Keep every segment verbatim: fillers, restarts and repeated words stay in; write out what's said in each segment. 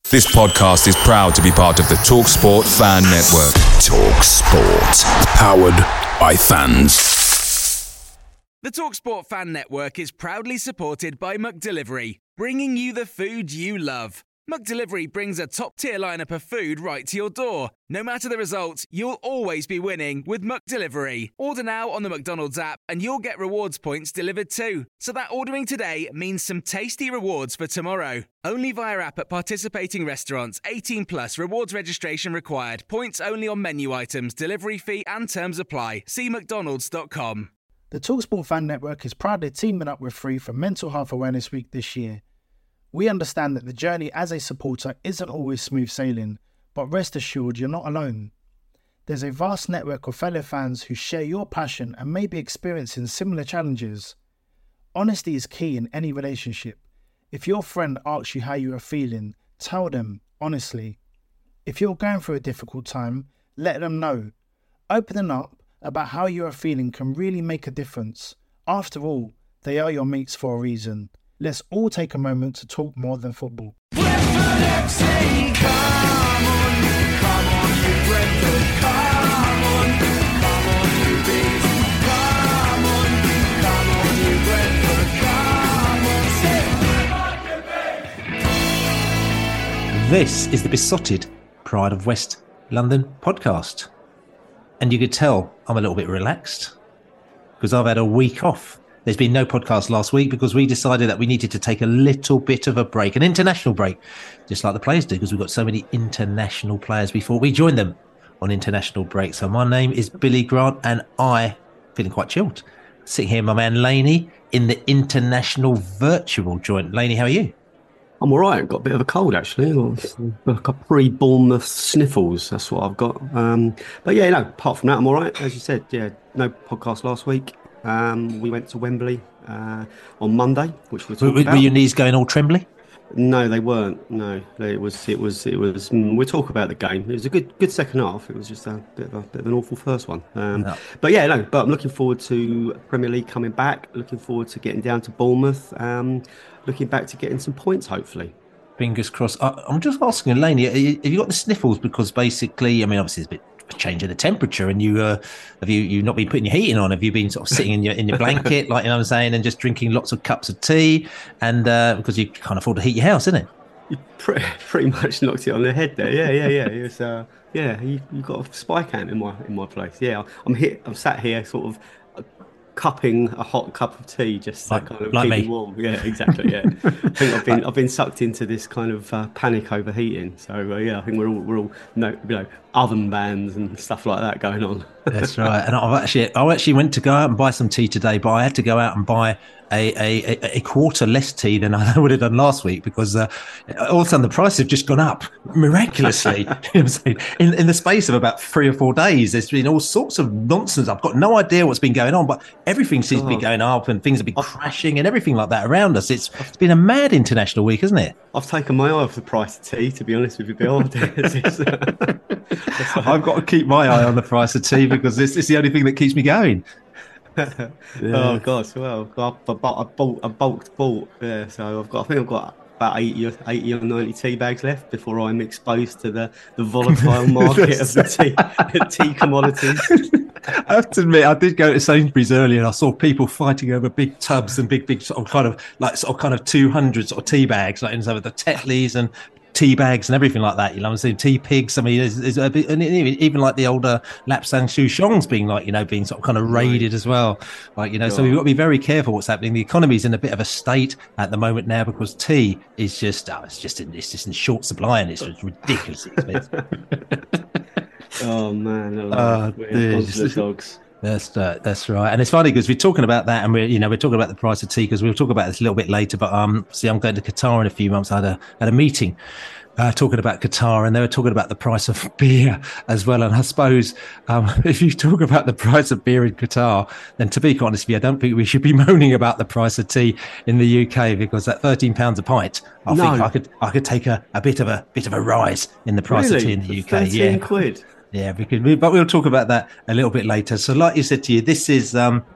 This podcast is proud to be part of the TalkSport Fan Network. TalkSport. Powered by fans. The TalkSport Fan Network is proudly supported by McDelivery, bringing you the food you love. McDelivery brings a top-tier lineup of food right to your door. No matter the result, you'll always be winning with McDelivery. Order now on the McDonald's app and you'll get rewards points delivered too. So that ordering today means some tasty rewards for tomorrow. Only via app at participating restaurants. eighteen plus, rewards registration required. Points only on menu items, delivery fee and terms apply. See mcdonalds dot com. The TalkSport Fan Network is proudly teaming up with Free for Mental Health Awareness Week this year. We understand that the journey as a supporter isn't always smooth sailing, but rest assured you're not alone. There's a vast network of fellow fans who share your passion and may be experiencing similar challenges. Honesty is key in any relationship. If your friend asks you how you are feeling, tell them honestly. If you're going through a difficult time, let them know. Opening up about how you are feeling can really make a difference. After all, they are your mates for a reason. Let's all take a moment to talk more than football. This is the Besotted Pride of West London podcast. And you could tell I'm a little bit relaxed because I've had a week off. There's been no podcast last week because we decided that we needed to take a little bit of a break, an international break, just like the players do, because we've got so many international players before we join them on international break. So my name is Billy Grant and I, feeling quite chilled, sitting here with my man Laney in the international virtual joint. Laney, how are you? I'm all right. I've got a bit of a cold, actually. I've got pre-Bournemouth sniffles. That's what I've got. Um, but yeah, no, apart from that, I'm all right. As you said, yeah, no podcast last week. Um, we went to Wembley uh, on Monday, which we're talking were, about. Were your knees going all trembly? No, they weren't. No, it was. It was. It was. Mm, we'll talk about the game. It was a good, good second half. It was just a bit of a bit of an awful first one. Um, no. But yeah, no. But I'm looking forward to Premier League coming back. Looking forward to getting down to Bournemouth. Um, looking back to getting some points, hopefully. Fingers crossed. I, I'm just asking, Laney, have you got the sniffles? Because basically, I mean, obviously, it's a bit. Change of the temperature, and you uh, have you you not been putting your heating on? Have you been sort of sitting in your in your blanket, like you know what I'm saying, and just drinking lots of cups of tea? And uh, because you can't afford to heat your house, isn't it? You pretty, pretty much knocked it on the head there. Yeah, yeah, yeah. It was, uh, yeah, you you got a spy cam in my in my place. Yeah, I'm hit. I'm sat here, sort of cupping a hot cup of tea, just like, to kind of like keep me. me warm. Yeah, exactly. Yeah, I think I've been I've been sucked into this kind of uh, panic overheating. So uh, yeah, I think we're all we're all no, you know, oven bans and stuff like that going on. That's right. And I've actually I actually went to go out and buy some tea today, but I had to go out and buy a a, a quarter less tea than I would have done last week because uh, all of a sudden the price have just gone up miraculously. You know what I'm saying? In in the space of about three or four days, there's been all sorts of nonsense. I've got no idea what's been going on, but everything seems oh. to be going up and things have been crashing and everything like that around us. It's it's been a mad international week, hasn't it? I've taken my eye off the price of tea, to be honest with you, Bill. I've got to keep my eye on the price of tea because this is the only thing that keeps me going. Yeah. Oh gosh, well, I bought, I bought, I bulked bought. Yeah, so I've got, I think I've got about eighty or, eighty or ninety tea bags left before I'm exposed to the, the volatile market of the tea, the tea commodities. I have to admit, I did go to Sainsbury's earlier and I saw people fighting over big tubs and big, big sort of kind of like sort of kind of two hundred sort of tea bags, like in of the Tetleys and tea bags and everything like that. You know, I'm saying tea pigs. I mean, there's, there's a bit, and even like the older Lapsang Souchongs being like, you know, being sort of kind of raided as well. Like, you know, so we've got to be very careful what's happening. The economy's in a bit of a state at the moment now because tea is just, oh, it's just, in, it's just in short supply and it's just ridiculously expensive. Oh man, I uh, love the dogs. That's uh, that's right, and it's funny because we're talking about that, and we're you know we're talking about the price of tea because we'll talk about this a little bit later. But um, see, I'm going to Qatar in a few months. I had a had a meeting uh, talking about Qatar, and they were talking about the price of beer as well. And I suppose um, if you talk about the price of beer in Qatar, then to be quite honest with you, I don't think we should be moaning about the price of tea in the U K because at thirteen pounds a pint, I no. think I could I could take a, a bit of a bit of a rise in the price really? of tea in the U K. thirteen Yeah, quid. Yeah, because we, but we'll talk about that a little bit later. So, like you said to you, this is um,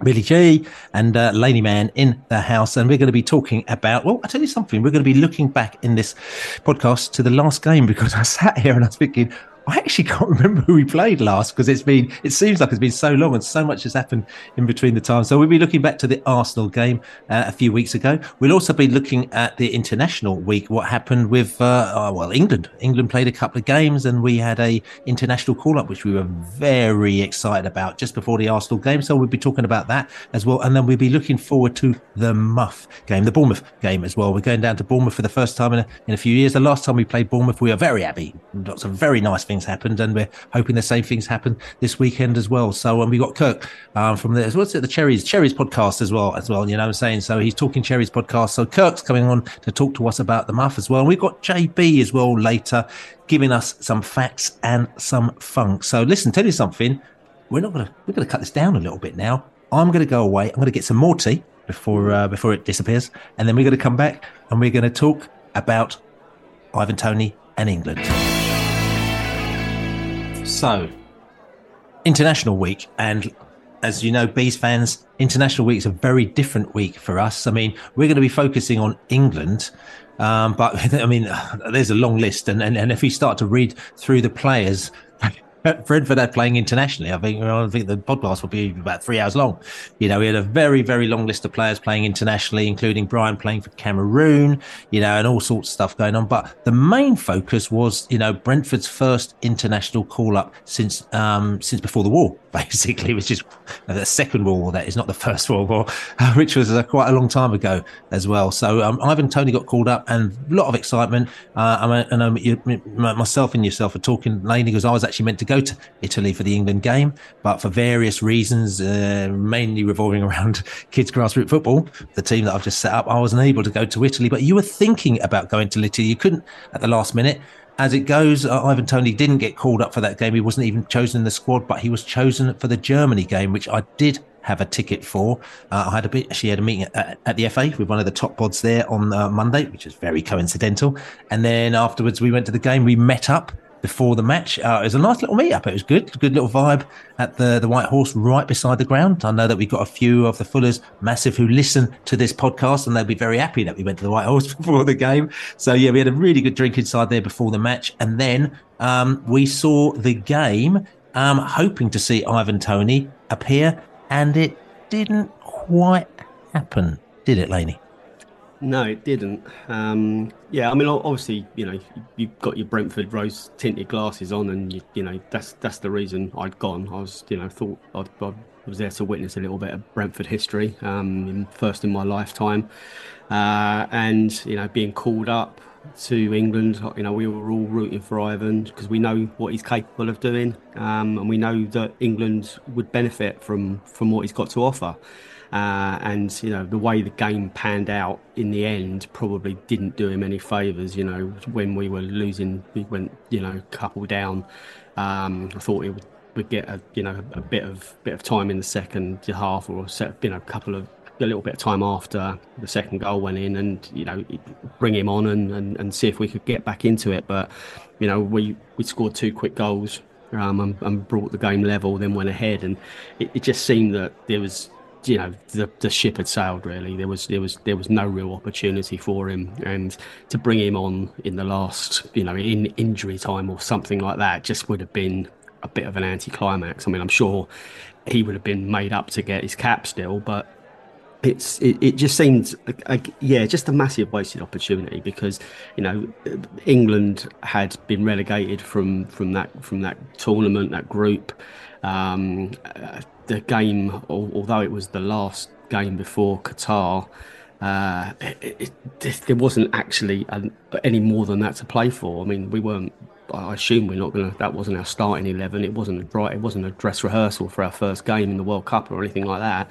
Billy G and uh, Laney Man in the house, and we're going to be talking about, well, I'll tell you something, we're going to be looking back in this podcast to the last game, because I sat here and I was thinking, I actually can't remember who we played last, because it's been, it seems like it's been so long and so much has happened in between the time. So we'll be looking back to the Arsenal game uh, a few weeks ago. We'll also be looking at the international week, what happened with, uh, oh, well, England. England played a couple of games and we had a international call-up, which we were very excited about just before the Arsenal game. So we'll be talking about that as well. And then we'll be looking forward to the Muff game, the Bournemouth game as well. We're going down to Bournemouth for the first time in a, in a few years. The last time we played Bournemouth, we were very happy. Lots of very nice things happened, and we're hoping the same things happen this weekend as well. So um, we got Kirk um, from the what's it the Cherries Cherries podcast as well as well. You know what I'm saying? So he's talking Cherries podcast. So Kirk's coming on to talk to us about the Muff as well. And we've got J B as well later, giving us some facts and some funk. So listen, tell you something. We're not gonna we're gonna cut this down a little bit now. I'm gonna go away. I'm gonna get some more tea before uh, before it disappears, and then we're gonna come back and we're gonna talk about Ivan Toney and England. So, International Week, and as you know, Bees fans, International Week is a very different week for us. I mean, we're going to be focusing on England, um, but I mean, there's a long list, and, and, and if we start to read through the players, Brentford had playing internationally, I think I think the podcast will be about three hours long. You know, we had a very, very long list of players playing internationally, including Brian playing for Cameroon, you know, and all sorts of stuff going on. But the main focus was, you know, Brentford's first international call-up since um, since before the war, basically, which is the Second World War, that is not the First World War, which was uh, quite a long time ago as well. So um, Ivan Toney got called up, and a lot of excitement. Uh, I mean, and um, you, myself and yourself are talking, Laney, because I was actually meant to go to Italy for the England game, but for various reasons, uh, mainly revolving around kids grassroots football, the team that I've just set up, I wasn't able to go to Italy. But you were thinking about going to Italy, you couldn't at the last minute. As it goes, uh, Ivan Toney didn't get called up for that game. He wasn't even chosen in the squad, but he was chosen for the Germany game, which I did have a ticket for. Uh, I had a bit, actually had a meeting at, at the F A with one of the top pods there on uh, Monday, which is very coincidental. And then afterwards, we went to the game. We met up before the match. Uh, it was a nice little meet-up. It was good. Good little vibe at the, the White Horse right beside the ground. I know that we got a few of the Fullers Massive who listen to this podcast, and they'll be very happy that we went to the White Horse before the game. So, yeah, we had a really good drink inside there before the match. And then um, we saw the game, um, hoping to see Ivan Toney appear, and it didn't quite happen, did it, Laney? No, it didn't. Um, yeah, I mean, obviously, you know, you've got your Brentford rose tinted glasses on, and you, you know that's that's the reason I'd gone. I was, you know, thought I'd, I was there to witness a little bit of Brentford history, um, in, first in my lifetime, uh, and you know, being called up to England, you know, we were all rooting for Ivan because we know what he's capable of doing, um, and we know that England would benefit from from what he's got to offer. Uh, and, you know, the way the game panned out in the end probably didn't do him any favours. You know, when we were losing, we went, you know, couple down. Um, I thought he would, would get, a, you know, a bit of bit of time in the second half, or, set, you know, a couple of, a little bit of time after the second goal went in, and, you know, bring him on and, and, and see if we could get back into it. But, you know, we, we scored two quick goals um, and, and brought the game level, then went ahead. And it, it just seemed that there was, you know, the the ship had sailed. Really, there was there was there was no real opportunity for him, and to bring him on in the last, you know, in injury time or something like that, just would have been a bit of an anticlimax. I mean, I'm sure he would have been made up to get his cap still, but it's it, it just seemed like, like yeah, just a massive wasted opportunity, because, you know, England had been relegated from from that from that tournament, that group. Um, the game, although it was the last game before Qatar, uh, it, it, there wasn't actually any more than that to play for. I mean, we weren't. I assume we're not going to. That wasn't our starting eleven. It wasn't a dry, It wasn't a dress rehearsal for our first game in the World Cup or anything like that.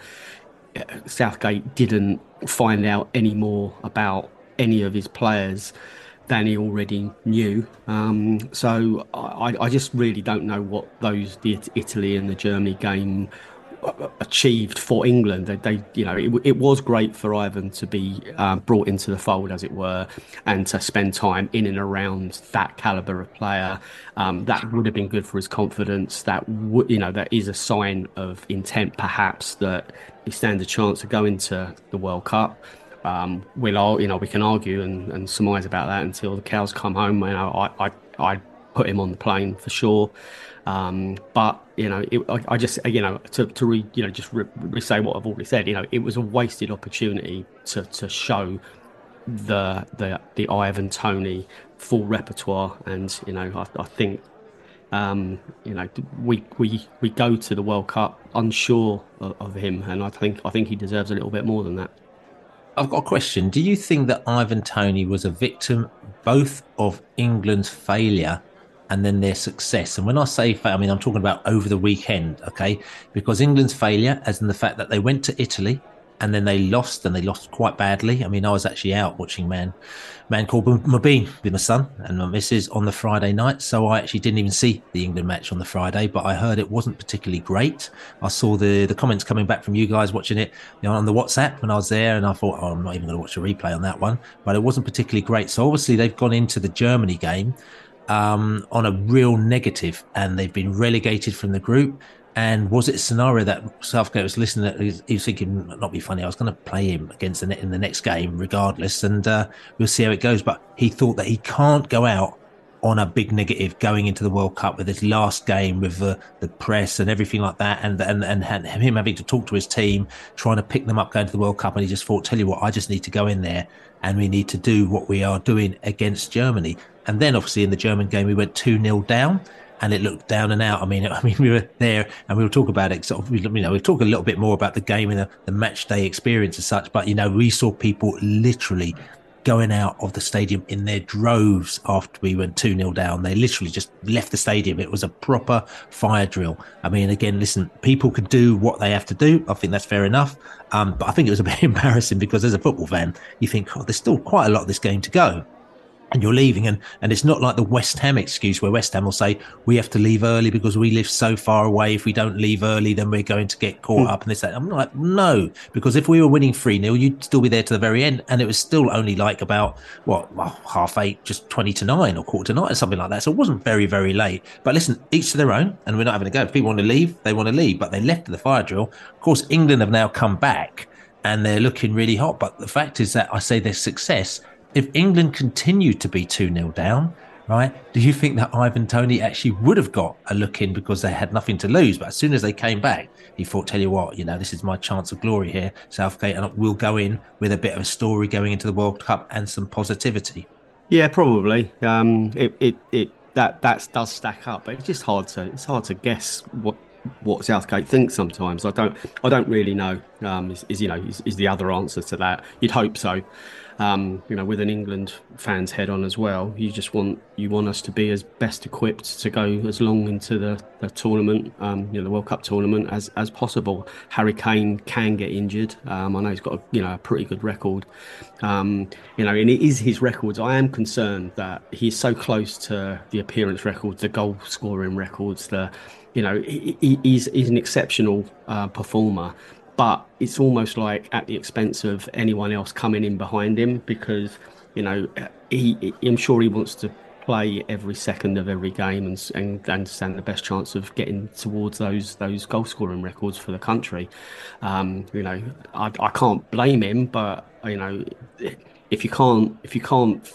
Southgate didn't find out any more about any of his players than he already knew. Um, so I, I just really don't know what those the Italy and the Germany game achieved for England. They, they you know, it, it was great for Ivan to be uh, brought into the fold, as it were, and to spend time in and around that caliber of player. Um, that would have been good for his confidence. That would, you know, that is a sign of intent, perhaps, that he stands a chance to go into the World Cup. Um, we'll all, you know, we can argue and, and surmise about that until the cows come home. You know, I, I, I put him on the plane for sure. Um, but you know, it, I, I just, you know, to, to re, you know, just re, re say what I've already said. You know, it was a wasted opportunity to to show the the the Ivan Toney full repertoire, and you know, I, I think, um, you know, we we we go to the World Cup unsure of, of him, and I think I think he deserves a little bit more than that. I've got a question. Do you think that Ivan Toney was a victim both of England's failure and then their success? And when I say failure, I mean, I'm talking about over the weekend, okay? Because England's failure, as in the fact that they went to Italy and then they lost, and they lost quite badly. I mean, I was actually out watching Man, Man called Mabeen with my son and my missus on the Friday night, so I actually didn't even see the England match on the Friday, but I heard it wasn't particularly great. I saw the, the comments coming back from you guys watching it, you know, on the WhatsApp when I was there, and I thought, oh, I'm not even going to watch a replay on that one, but it wasn't particularly great. So obviously they've gone into the Germany game um, on a real negative, and they've been relegated from the group. And was it a scenario that Southgate was listening to? He was thinking, not be funny, I was going to play him against the net in the next game regardless, and uh, we'll see how it goes. But he thought that he can't go out on a big negative going into the World Cup with his last game with the, the press and everything like that, and, and and him having to talk to his team, trying to pick them up going to the World Cup. And he just thought, tell you what, I just need to go in there and we need to do what we are doing against Germany. And then obviously in the German game, we went two nil down. And it looked down and out. I mean, I mean, we were there, and we'll talk about it. Sort of, you know, we'll talk a little bit more about the game and the, the match day experience as such. But you know, we saw people literally going out of the stadium in their droves after we went two nil down. They literally just left the stadium. It was a proper fire drill. I mean, again, listen, people could do what they have to do. I think that's fair enough. Um, but I think it was a bit embarrassing because as a football fan, you think, oh, there's still quite a lot of this game to go. And you're leaving, and, and it's not like the West Ham excuse where West Ham will say, we have to leave early because we live so far away. If we don't leave early, then we're going to get caught mm. up. And they say, I'm like, no, because if we were winning three nil, you'd still be there to the very end. And it was still only like about, what, well, half eight, just twenty to nine or quarter to nine or something like that. So it wasn't very, very late. But listen, each to their own, and we're not having a go. If people want to leave, they want to leave. But they left to the fire drill. Of course, England have now come back and they're looking really hot. But the fact is that I say their success, if England continued to be two nil down, right, do you think that Ivan Toney actually would have got a look in because they had nothing to lose? But as soon as they came back, he thought, tell you what, you know, this is my chance of glory here, Southgate, and we'll go in with a bit of a story going into the World Cup and some positivity. Yeah, probably. Um, it, it, it, that, that does stack up, but it's just hard to, it's hard to guess what, what Southgate thinks sometimes. I don't, I don't really know. Um, is, is you know, is, is the other answer to that? You'd hope so. Um, you know, with an England fan's head on as well, you just want you want us to be as best equipped to go as long into the, the tournament, um, you know, the World Cup tournament as as possible. Harry Kane can get injured. Um, I know he's got a, you know a pretty good record. Um, you know, and it is his records. I am concerned that he's so close to the appearance records, the goal scoring records. The, you know, he, he, he's he's an exceptional uh, performer. But it's almost like at the expense of anyone else coming in behind him because, you know, he, I'm sure he wants to play every second of every game and, and, and stand the best chance of getting towards those those goal scoring records for the country. Um, you know, I, I can't blame him, but, you know, if you can't if you can't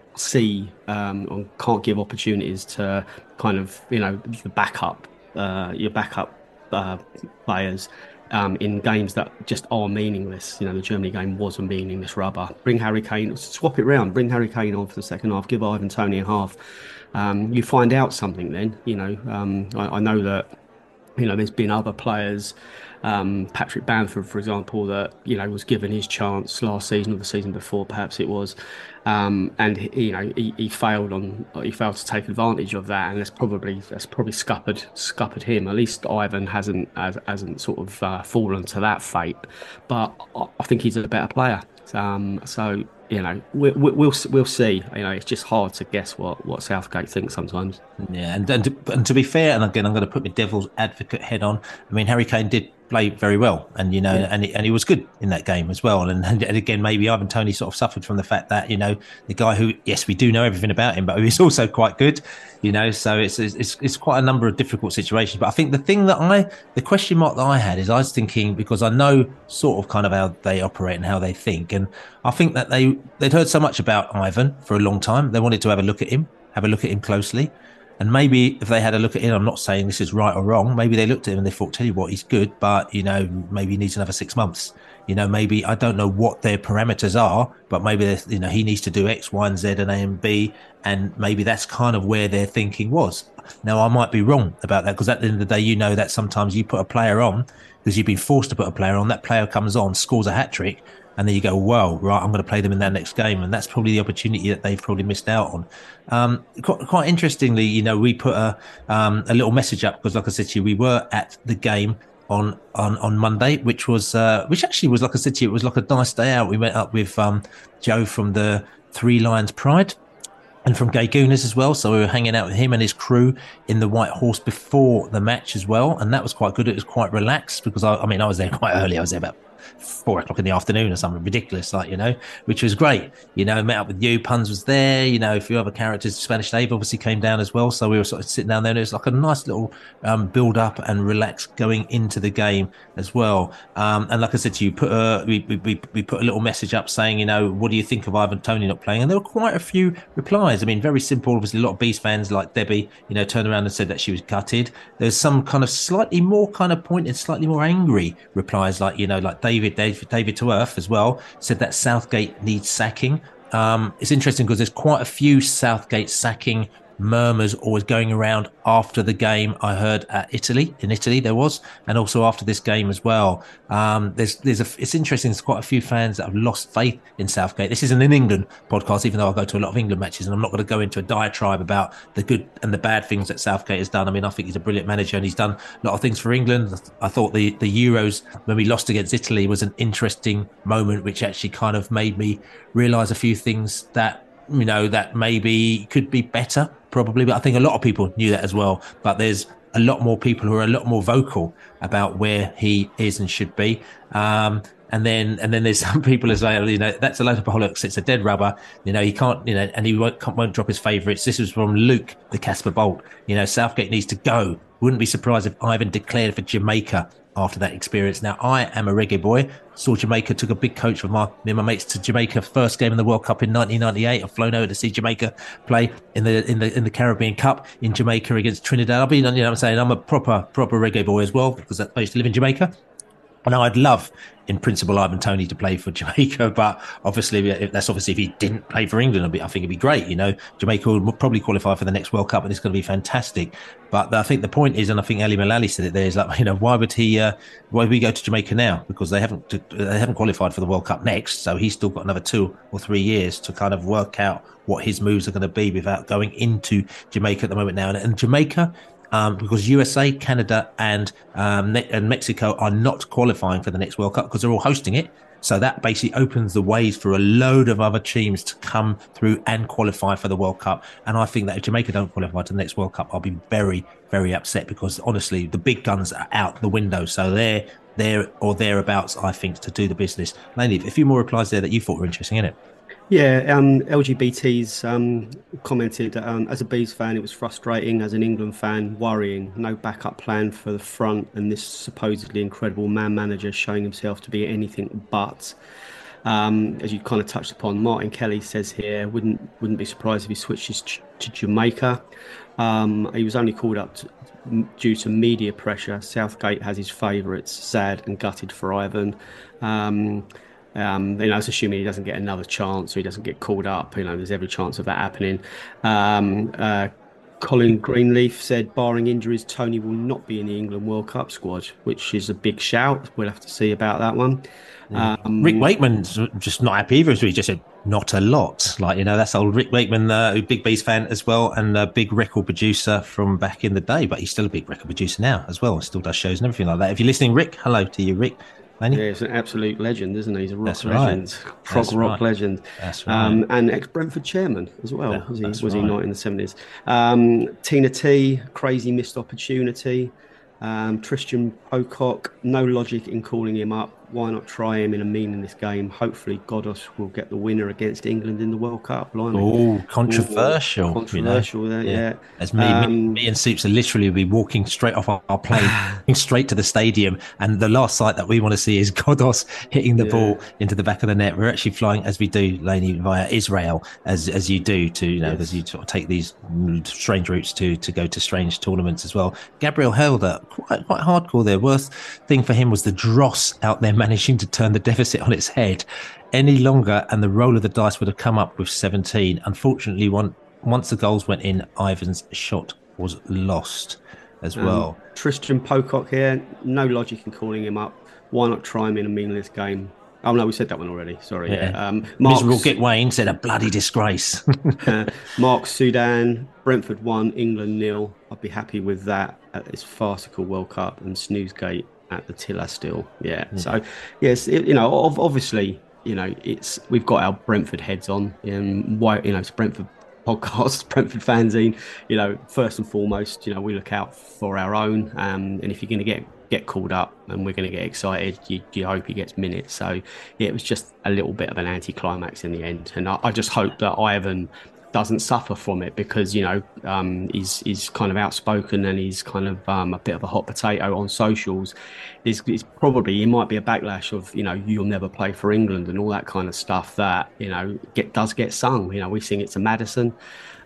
see um, or can't give opportunities to kind of, you know, the backup, uh, your backup uh, players, Um, in games that just are meaningless. You know, the Germany game was a meaningless rubber. Bring Harry Kane, swap it round, bring Harry Kane on for the second half, give Ivan Toney a half. Um, you find out something then, you know. Um, I, I know that, you know, there's been other players, um, Patrick Bamford, for example, that, you know, was given his chance last season or the season before, perhaps it was. Um, and, he, you know, he, he failed on, he failed to take advantage of that. And that's probably, that's probably scuppered, scuppered him. At least Ivan hasn't, has, hasn't sort of uh, fallen to that fate. But I think he's a better player. Um, so, you know, we, we, we'll we'll see. You know, it's just hard to guess what, what Southgate thinks sometimes. Yeah, and and to, and to be fair, and again, I'm going to put my devil's advocate head on. I mean, Harry Kane did play very well, and you know, Yeah. and he, and he was good in that game as well. And, and again, maybe Ivan Toney sort of suffered from the fact that, you know, the guy who, yes, we do know everything about him, but he's also quite good, you know. So it's it's it's quite a number of difficult situations. But I think the thing that I, the question mark that I had is I was thinking, because I know sort of kind of how they operate and how they think, and I think that they they'd heard so much about Ivan for a long time, they wanted to have a look at him, have a look at him closely. And maybe if they had a look at him, I'm not saying this is right or wrong, maybe they looked at him and they thought, tell you what, he's good, but, you know, maybe he needs another six months. You know, maybe, I don't know what their parameters are, but maybe, you know, he needs to do X, Y, and Z and A and B. And maybe that's kind of where their thinking was. Now, I might be wrong about that, because at the end of the day, you know that sometimes you put a player on because you've been forced to put a player on, that player comes on, scores a hat-trick, and then you go, well, right, I'm going to play them in that next game. And that's probably the opportunity that they've probably missed out on. Um, quite, quite interestingly, you know, we put a, um, a little message up because, like I said to you, we were at the game on, on, on Monday, which was, uh, which actually was, like I said to you, it was like a nice day out. We met up with um, Joe from the Three Lions Pride, and from Gay Gooners as well. So we were hanging out with him and his crew in the White Horse before the match as well. And that was quite good. It was quite relaxed because, I, I mean, I was there quite early. I was there about four o'clock in the afternoon or something ridiculous, like, you know, which was great. You know, met up with you, Puns was there, you know, a few other characters. Spanish Dave obviously came down as well. So we were sort of sitting down there, and it was like a nice little um, build up and relax going into the game as well. Um, and like I said to you, put a, we, we, we put a little message up saying, you know, what do you think of Ivan Toney not playing? And there were quite a few replies. I mean, very simple. Obviously, a lot of Bees fans like Debbie, you know, turned around and said that she was gutted. There's some kind of slightly more kind of pointed, slightly more angry replies, like, you know, like David, David, David to Earth as well, said that Southgate needs sacking. Um, it's interesting because there's quite a few Southgate sacking murmurs always going around after the game. I heard at Italy, in Italy there was, and also after this game as well. Um, there's, there's a, it's interesting. There's quite a few fans that have lost faith in Southgate. This isn't an England podcast, even though I go to a lot of England matches, and I'm not going to go into a diatribe about the good and the bad things that Southgate has done. I mean, I think he's a brilliant manager and he's done a lot of things for England. I thought the, the Euros, when we lost against Italy, was an interesting moment, which actually kind of made me realise a few things that, you know, that maybe could be better, probably. But I think a lot of people knew that as well. But there's a lot more people who are a lot more vocal about where he is and should be. Um, and then and then there's some people as well, you know, that's a load of bollocks. It's a dead rubber. You know, he can't, you know, and he won't, won't drop his favourites. This was from Luke, the Casper Bolt. You know, Southgate needs to go. Wouldn't be surprised if Ivan declared for Jamaica after that experience. Now, I am a reggae boy. Saw Jamaica, took a big coach with my, me and my mates to Jamaica, first game in the World Cup in nineteen ninety-eight. I've flown over to see Jamaica play in the in the in the Caribbean Cup in Jamaica against Trinidad. I've been, you know what I'm saying, I'm a proper proper reggae boy as well, because I used to live in Jamaica. And I'd love, in principle, Ivan Toney to play for Jamaica, but obviously, that's obviously if he didn't play for England, I think it'd be great. You know, Jamaica would probably qualify for the next World Cup, and it's going to be fantastic. But I think the point is, and I think Ali Malali said it there, is like, you know, why would he? Uh, why would we go to Jamaica now? Because they haven't they haven't qualified for the World Cup next, so he's still got another two or three years to kind of work out what his moves are going to be without going into Jamaica at the moment now. And, and Jamaica. Um, because U S A, Canada, and um, and Mexico are not qualifying for the next World Cup because they're all hosting it. So that basically opens the ways for a load of other teams to come through and qualify for the World Cup. And I think that if Jamaica don't qualify to the next World Cup, I'll be very, very upset, because honestly, the big guns are out the window. So they're there or thereabouts, I think, to do the business. Mainly, a few more replies there that you thought were interesting, innit? Yeah, um, L G B Ts um, commented, um, as a Bees fan, it was frustrating. As an England fan, worrying. No backup plan for the front, and this supposedly incredible man manager showing himself to be anything but. Um, as you kind of touched upon, Martin Kelly says here, wouldn't wouldn't be surprised if he switches ch- to Jamaica. Um, he was only called up to, due to media pressure. Southgate has his favourites, sad and gutted for Ivan. Um, Um, you know, it's assuming he doesn't get another chance or he doesn't get called up. You know, there's every chance of that happening. Um, uh, Colin Greenleaf said, barring injuries, Toney will not be in the England World Cup squad, which is a big shout. We'll have to see about that one. Um, Rick Wakeman's just not happy either. So he just said, not a lot. Like, you know, that's old Rick Wakeman, uh, big Bees fan as well, and a big record producer from back in the day. But he's still a big record producer now as well. Still does shows and everything like that. If you're listening, Rick, hello to you, Rick. Yeah, he's an absolute legend, isn't he? He's a rock That's legend, right. prog That's rock right. legend, That's right. um, and ex-Brentford chairman as well. That, was he? Was right. he not in the seventies? Um, Tina T, crazy missed opportunity. Um, Tristan Pocock, no logic in calling him up. Why not try him in a meaningless game? Hopefully, Godos will get the winner against England in the World Cup. Oh, controversial! Ooh, controversial, you know? there, yeah. yeah. As me, um, me, me and Soups are literally be walking straight off our, our plane, straight to the stadium, and the last sight that we want to see is Godos hitting the yeah. ball into the back of the net. We're actually flying, as we do, Laney, via Israel, as as you do, to you know, yes. as you sort of take these strange routes to to go to strange tournaments as well. Gabriel Helder, quite quite hardcore there. Worst thing for him was the dross out there, managing to turn the deficit on its head any longer, and the roll of the dice would have come up with seventeen. Unfortunately, one, once the goals went in, Ivan's shot was lost as um, well. Tristan Pocock here, no logic in calling him up. Why not try him in a meaningless game? Oh no, we said that one already. Sorry. Yeah. yeah. Um, Miserable Git Wayne said a bloody disgrace. uh, Mark Sudan, Brentford one, England nil. I'd be happy with that at this farcical World Cup, and Snoozegate at the Tiller still. Yeah. Mm. So yes, it, you know, obviously, you know, it's we've got our Brentford heads on, and why, you know, it's Brentford podcast, Brentford fanzine. You know, first and foremost, you know, we look out for our own, um, and if you're going to get get called up and we're going to get excited, you, you hope he gets minutes. So yeah, it was just a little bit of an anticlimax in the end, and I, I just hope that Ivan doesn't suffer from it, because, you know, um, he's, he's kind of outspoken, and he's kind of um, a bit of a hot potato on socials. There's, it's probably, it might be a backlash of, you know, you'll never play for England and all that kind of stuff that, you know, get does get sung. You know, we sing it to Maddison.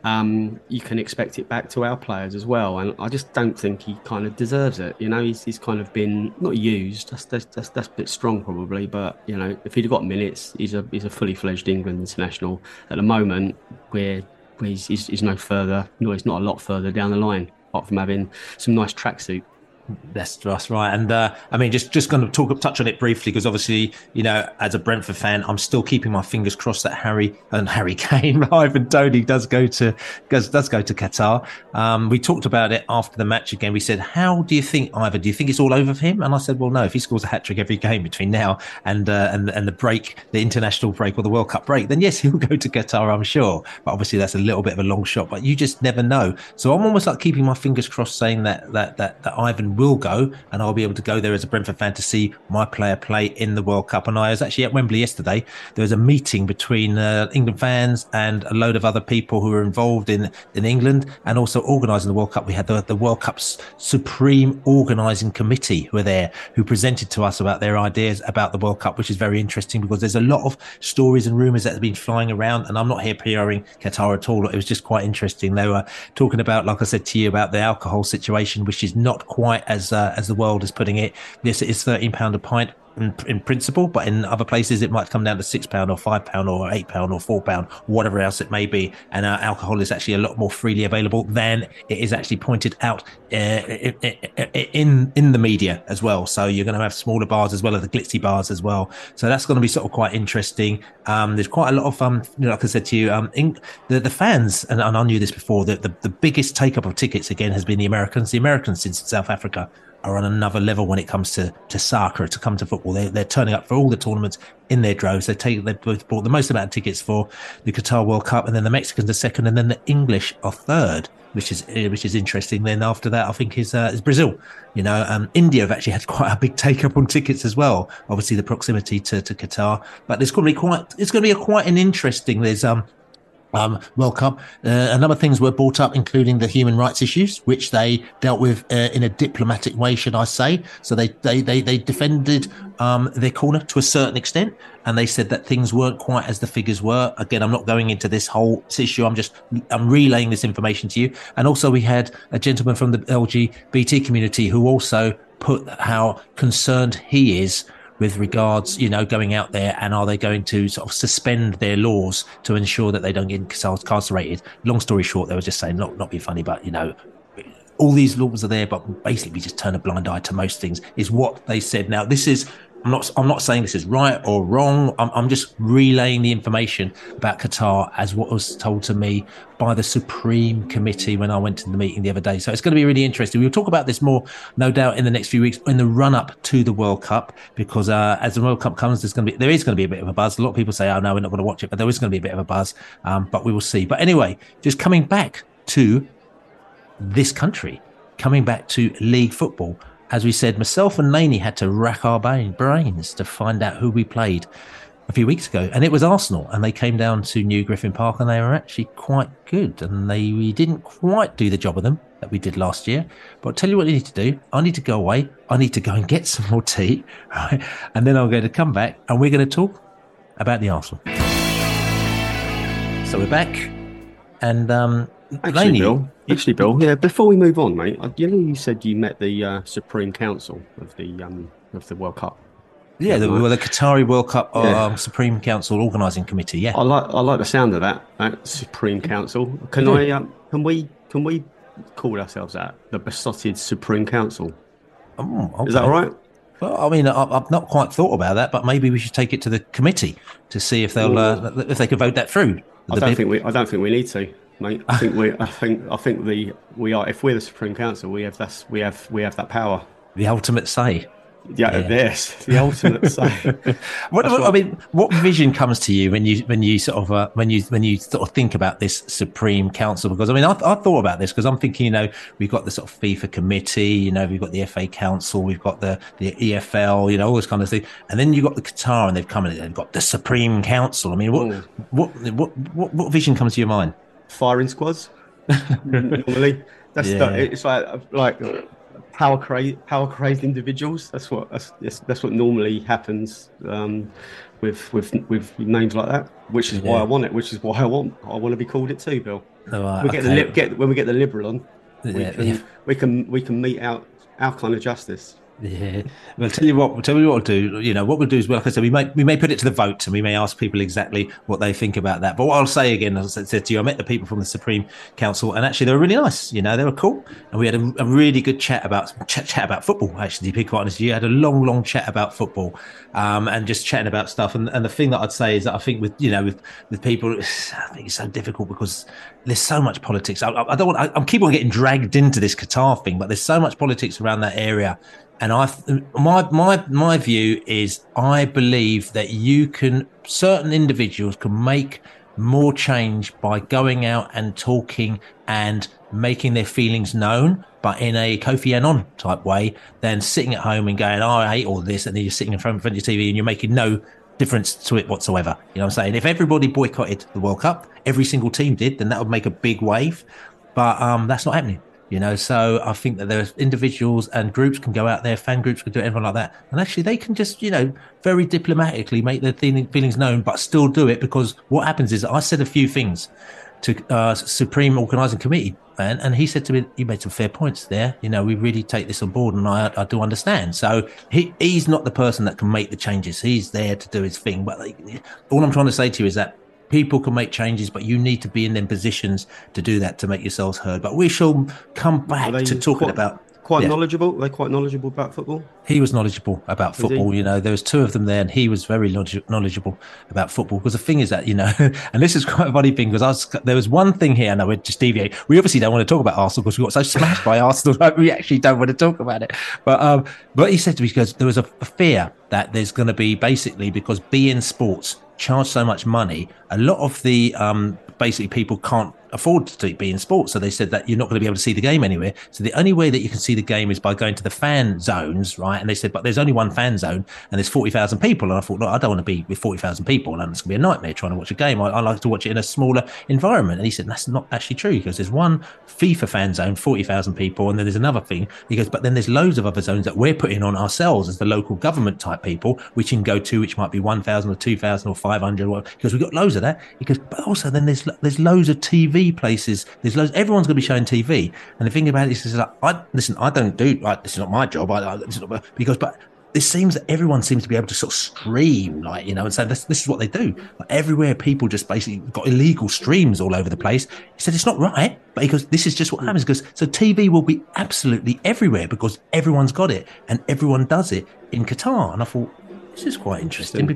Um, you can expect it back to our players as well, and I just don't think he kind of deserves it. You know, he's, he's kind of been not used. That's, that's that's that's a bit strong probably, but you know, if he'd have got minutes, he's a he's a fully fledged England international. At the moment, we're, he's, he's he's no further, no, he's not a lot further down the line, apart from having some nice tracksuit. That's that's right, and uh, I mean, just just going to talk touch on it briefly, because obviously, you know, as a Brentford fan, I'm still keeping my fingers crossed that Harry and Harry Kane, Ivan Toney does go to does does go to Qatar. Um, we talked about it after the match again. We said, how do you think, Ivan? Do you think it's all over for him? And I said, well, no. If he scores a hat trick every game between now and uh, and and the break, the international break or the World Cup break, then yes, he'll go to Qatar, I'm sure. But obviously, that's a little bit of a long shot. But you just never know. So I'm almost like keeping my fingers crossed, saying that that that that Ivan will go, and I'll be able to go there as a Brentford fan to see my player play in the World Cup. And I was actually at Wembley yesterday. There was a meeting between uh, England fans and a load of other people who were involved in, in England, and also organising the World Cup. We had the, the World Cup's Supreme Organising Committee who were there, who presented to us about their ideas about the World Cup, which is very interesting, because there's a lot of stories and rumours that have been flying around, and I'm not here PRing Qatar at all. It was just quite interesting. They were talking about, like I said to you, about the alcohol situation, which is not quite as uh, as the world is putting it. Yes, it is thirteen pounds a pint in, in principle, but in other places it might come down to six pounds or five pounds or eight pounds or four pounds, whatever else it may be. And uh, alcohol is actually a lot more freely available than it is actually pointed out uh, in in the media as well. So you're going to have smaller bars as well as the glitzy bars as well. So that's going to be sort of quite interesting. Um, there's quite a lot of, um, you know, like I said to you, um, in, the, the fans, and, and I knew this before, that the, the biggest take up of tickets again has been the Americans. The Americans since South Africa are on another level when it comes to, to soccer, to come to football. They're, they're turning up for all the tournaments in their droves. They take, they've bought the most amount of tickets for the Qatar World Cup, and then the Mexicans are second, and then the English are third, which is which is interesting. Then after that, I think is uh, is Brazil. You know, um, India have actually had quite a big take up on tickets as well. Obviously, the proximity to, to Qatar, but there's going to be quite it's going to be a quite an interesting. There's um. Um, World Cup. Uh, a number of things were brought up, including the human rights issues, which they dealt with uh, in a diplomatic way, should I say. So they they they, they defended um, their corner to a certain extent, and they said that things weren't quite as the figures were. Again, I'm not going into this whole issue. I'm just I'm relaying this information to you. And also, we had a gentleman from the L G B T community who also put how concerned he is with regards, you know, going out there, and are they going to sort of suspend their laws to ensure that they don't get incarcerated? Long story short, they were just saying, not not be funny, but, you know, all these laws are there, but basically we just turn a blind eye to most things, is what they said. Now, this is, I'm not I'm not saying this is right or wrong. I'm, I'm just relaying the information about Qatar as what was told to me by the Supreme Committee when I went to the meeting the other day. So it's going to be really interesting. We'll talk about this more, no doubt, in the next few weeks in the run-up to the World Cup, because uh, as the World Cup comes, there's going to be there is going to be a bit of a buzz. A lot of people say, "Oh no, we're not going to watch it," but there is going to be a bit of a buzz. Um, but we will see. But anyway, just coming back to this country. coming back to league football. As we said, myself and Laney had to rack our brains to find out who we played a few weeks ago, and it was Arsenal, and they came down to New Griffin Park, and they were actually quite good, and they we didn't quite do the job of them that we did last year. But I'll tell you what I need to do. I need to go away. I need to go and get some more tea, right? And then I'm going to come back, and we're going to talk about the Arsenal. So we're back, and um, actually, Laney, Bill. Actually, Bill. Yeah. Before we move on, mate, you know, you said you met the uh, Supreme Council of the um, of the World Cup. Yeah, the, well, the Qatari World Cup Yeah. um, Supreme Council Organising Committee. Yeah, I like I like the sound of that. That Supreme Council. Can Yeah. I? Um, can we? Can we call ourselves that? The Besotted Supreme Council. Oh, okay. Is that all right? Well, I mean, I, I've not quite thought about that, but maybe we should take it to the committee to see if they'll uh, if they can vote that through. I The don't bit- think we. I don't think we need to, mate. I think we. I think. I think the we are. If we're the Supreme Council, we have that's we have we have that power. the ultimate say. Yeah, Yeah. yes, the ultimate say. What, That's what- I what- mean, what vision comes to you when you when you sort of uh, when you when you sort of think about this Supreme Council? Because I mean, I, I thought about this because I'm thinking, you know, we've got the sort of FIFA committee, you know, we've got the F A Council, we've got the the E F L, you know, all this kind of thing, and then you've got the Qatar, and they've come in and they've got the Supreme Council. I mean, what Mm. what, what what what vision comes to your mind? Firing squads. Normally, that's Yeah. the, it's like like power crazed power crazed individuals. That's what that's that's, that's what normally happens um, with with with names like that. Which is why Yeah. I want it. Which is why I want I want to be called it too, Bill. Oh, right, we get the okay. lib, get when we get the liberal on, we Yeah, can yeah. we can we can mete out our kind of justice. Yeah. Well, tell you what. Tell you what we'll do. You know what we'll do is, well, like I said, we may we may put it to the vote, and we may ask people exactly what they think about that. But what I'll say again, as I said to you, I met the people from the Supreme Council, and actually they were really nice. You know, they were cool, and we had a, a really good chat about chat, chat about football. Actually, to be quite honest, you had a long, long chat about football, um, and just chatting about stuff. And, and the thing that I'd say is that I think with you know with with people, I think it's so difficult because there's so much politics. I, I don't want. I, I'm keep on getting dragged into this Qatar thing, but there's so much politics around that area. And I, my my my view is, I believe that you can, certain individuals can make more change by going out and talking and making their feelings known, but in a Kofi Annan type way, than sitting at home and going, "Oh, I hate all this," and then you're sitting in front, in front of your T V and you're making no difference to it whatsoever. You know what I'm saying? If everybody boycotted the World Cup, every single team did, then that would make a big wave. But um, that's not happening. You know, so I think that there's individuals and groups can go out there, fan groups can do it, everyone like that. And actually they can just, you know, very diplomatically make their feelings known, but still do it, because what happens is I said a few things to uh, Supreme Organising Committee, and, and he said to me, "You made some fair points there. You know, we really take this on board, and I, I do understand." So he, he's not the person that can make the changes. He's there to do his thing. But like, all I'm trying to say to you is that people can make changes, but you need to be in them positions to do that, to make yourselves heard. But we shall come back Are they to talking quite- about... Quite Yeah. knowledgeable. They're quite knowledgeable about football. He was knowledgeable about he? football. You know, there was two of them there, and he was very knowledge- knowledgeable about football. Because the thing is that, you know, and this is quite a funny thing, because I was, there was one thing here, and I would just deviate. We obviously don't want to talk about Arsenal because we got so smashed by Arsenal, like we actually don't want to talk about it. But um, but he said to me, he goes, there was a, a fear that there's going to be, basically, because B N Sports charge so much money, a lot of the um, basically people can't afford to be in sports, so they said that you're not going to be able to see the game anywhere. So the only way that you can see the game is by going to the fan zones, right? And they said, but there's only one fan zone, and there's forty thousand people. And I thought, no, I don't want to be with forty thousand people, and it's going to be a nightmare trying to watch a game. I, I like to watch it in a smaller environment. And he said, that's not actually true. He goes, there's one FIFA fan zone, forty thousand people, and then there's another thing. He goes, but then there's loads of other zones that we're putting on ourselves as the local government type people, which you can go to, which might be one thousand or two thousand or five hundred, because we've got loads of that. He goes, but also then there's there's loads of T V places. There's loads. Everyone's going to be showing T V. And the thing about it is, is like, I listen. I don't do. Like, this is not my job. I, I this is not, because, but it seems that everyone seems to be able to sort of stream, like, you know, and say this, this is what they do. Like, everywhere, people just basically got illegal streams all over the place. He said it's not right, but he goes, this is just what happens. Because so T V will be absolutely everywhere because everyone's got it and everyone does it in Qatar. And I thought, this is quite interesting, because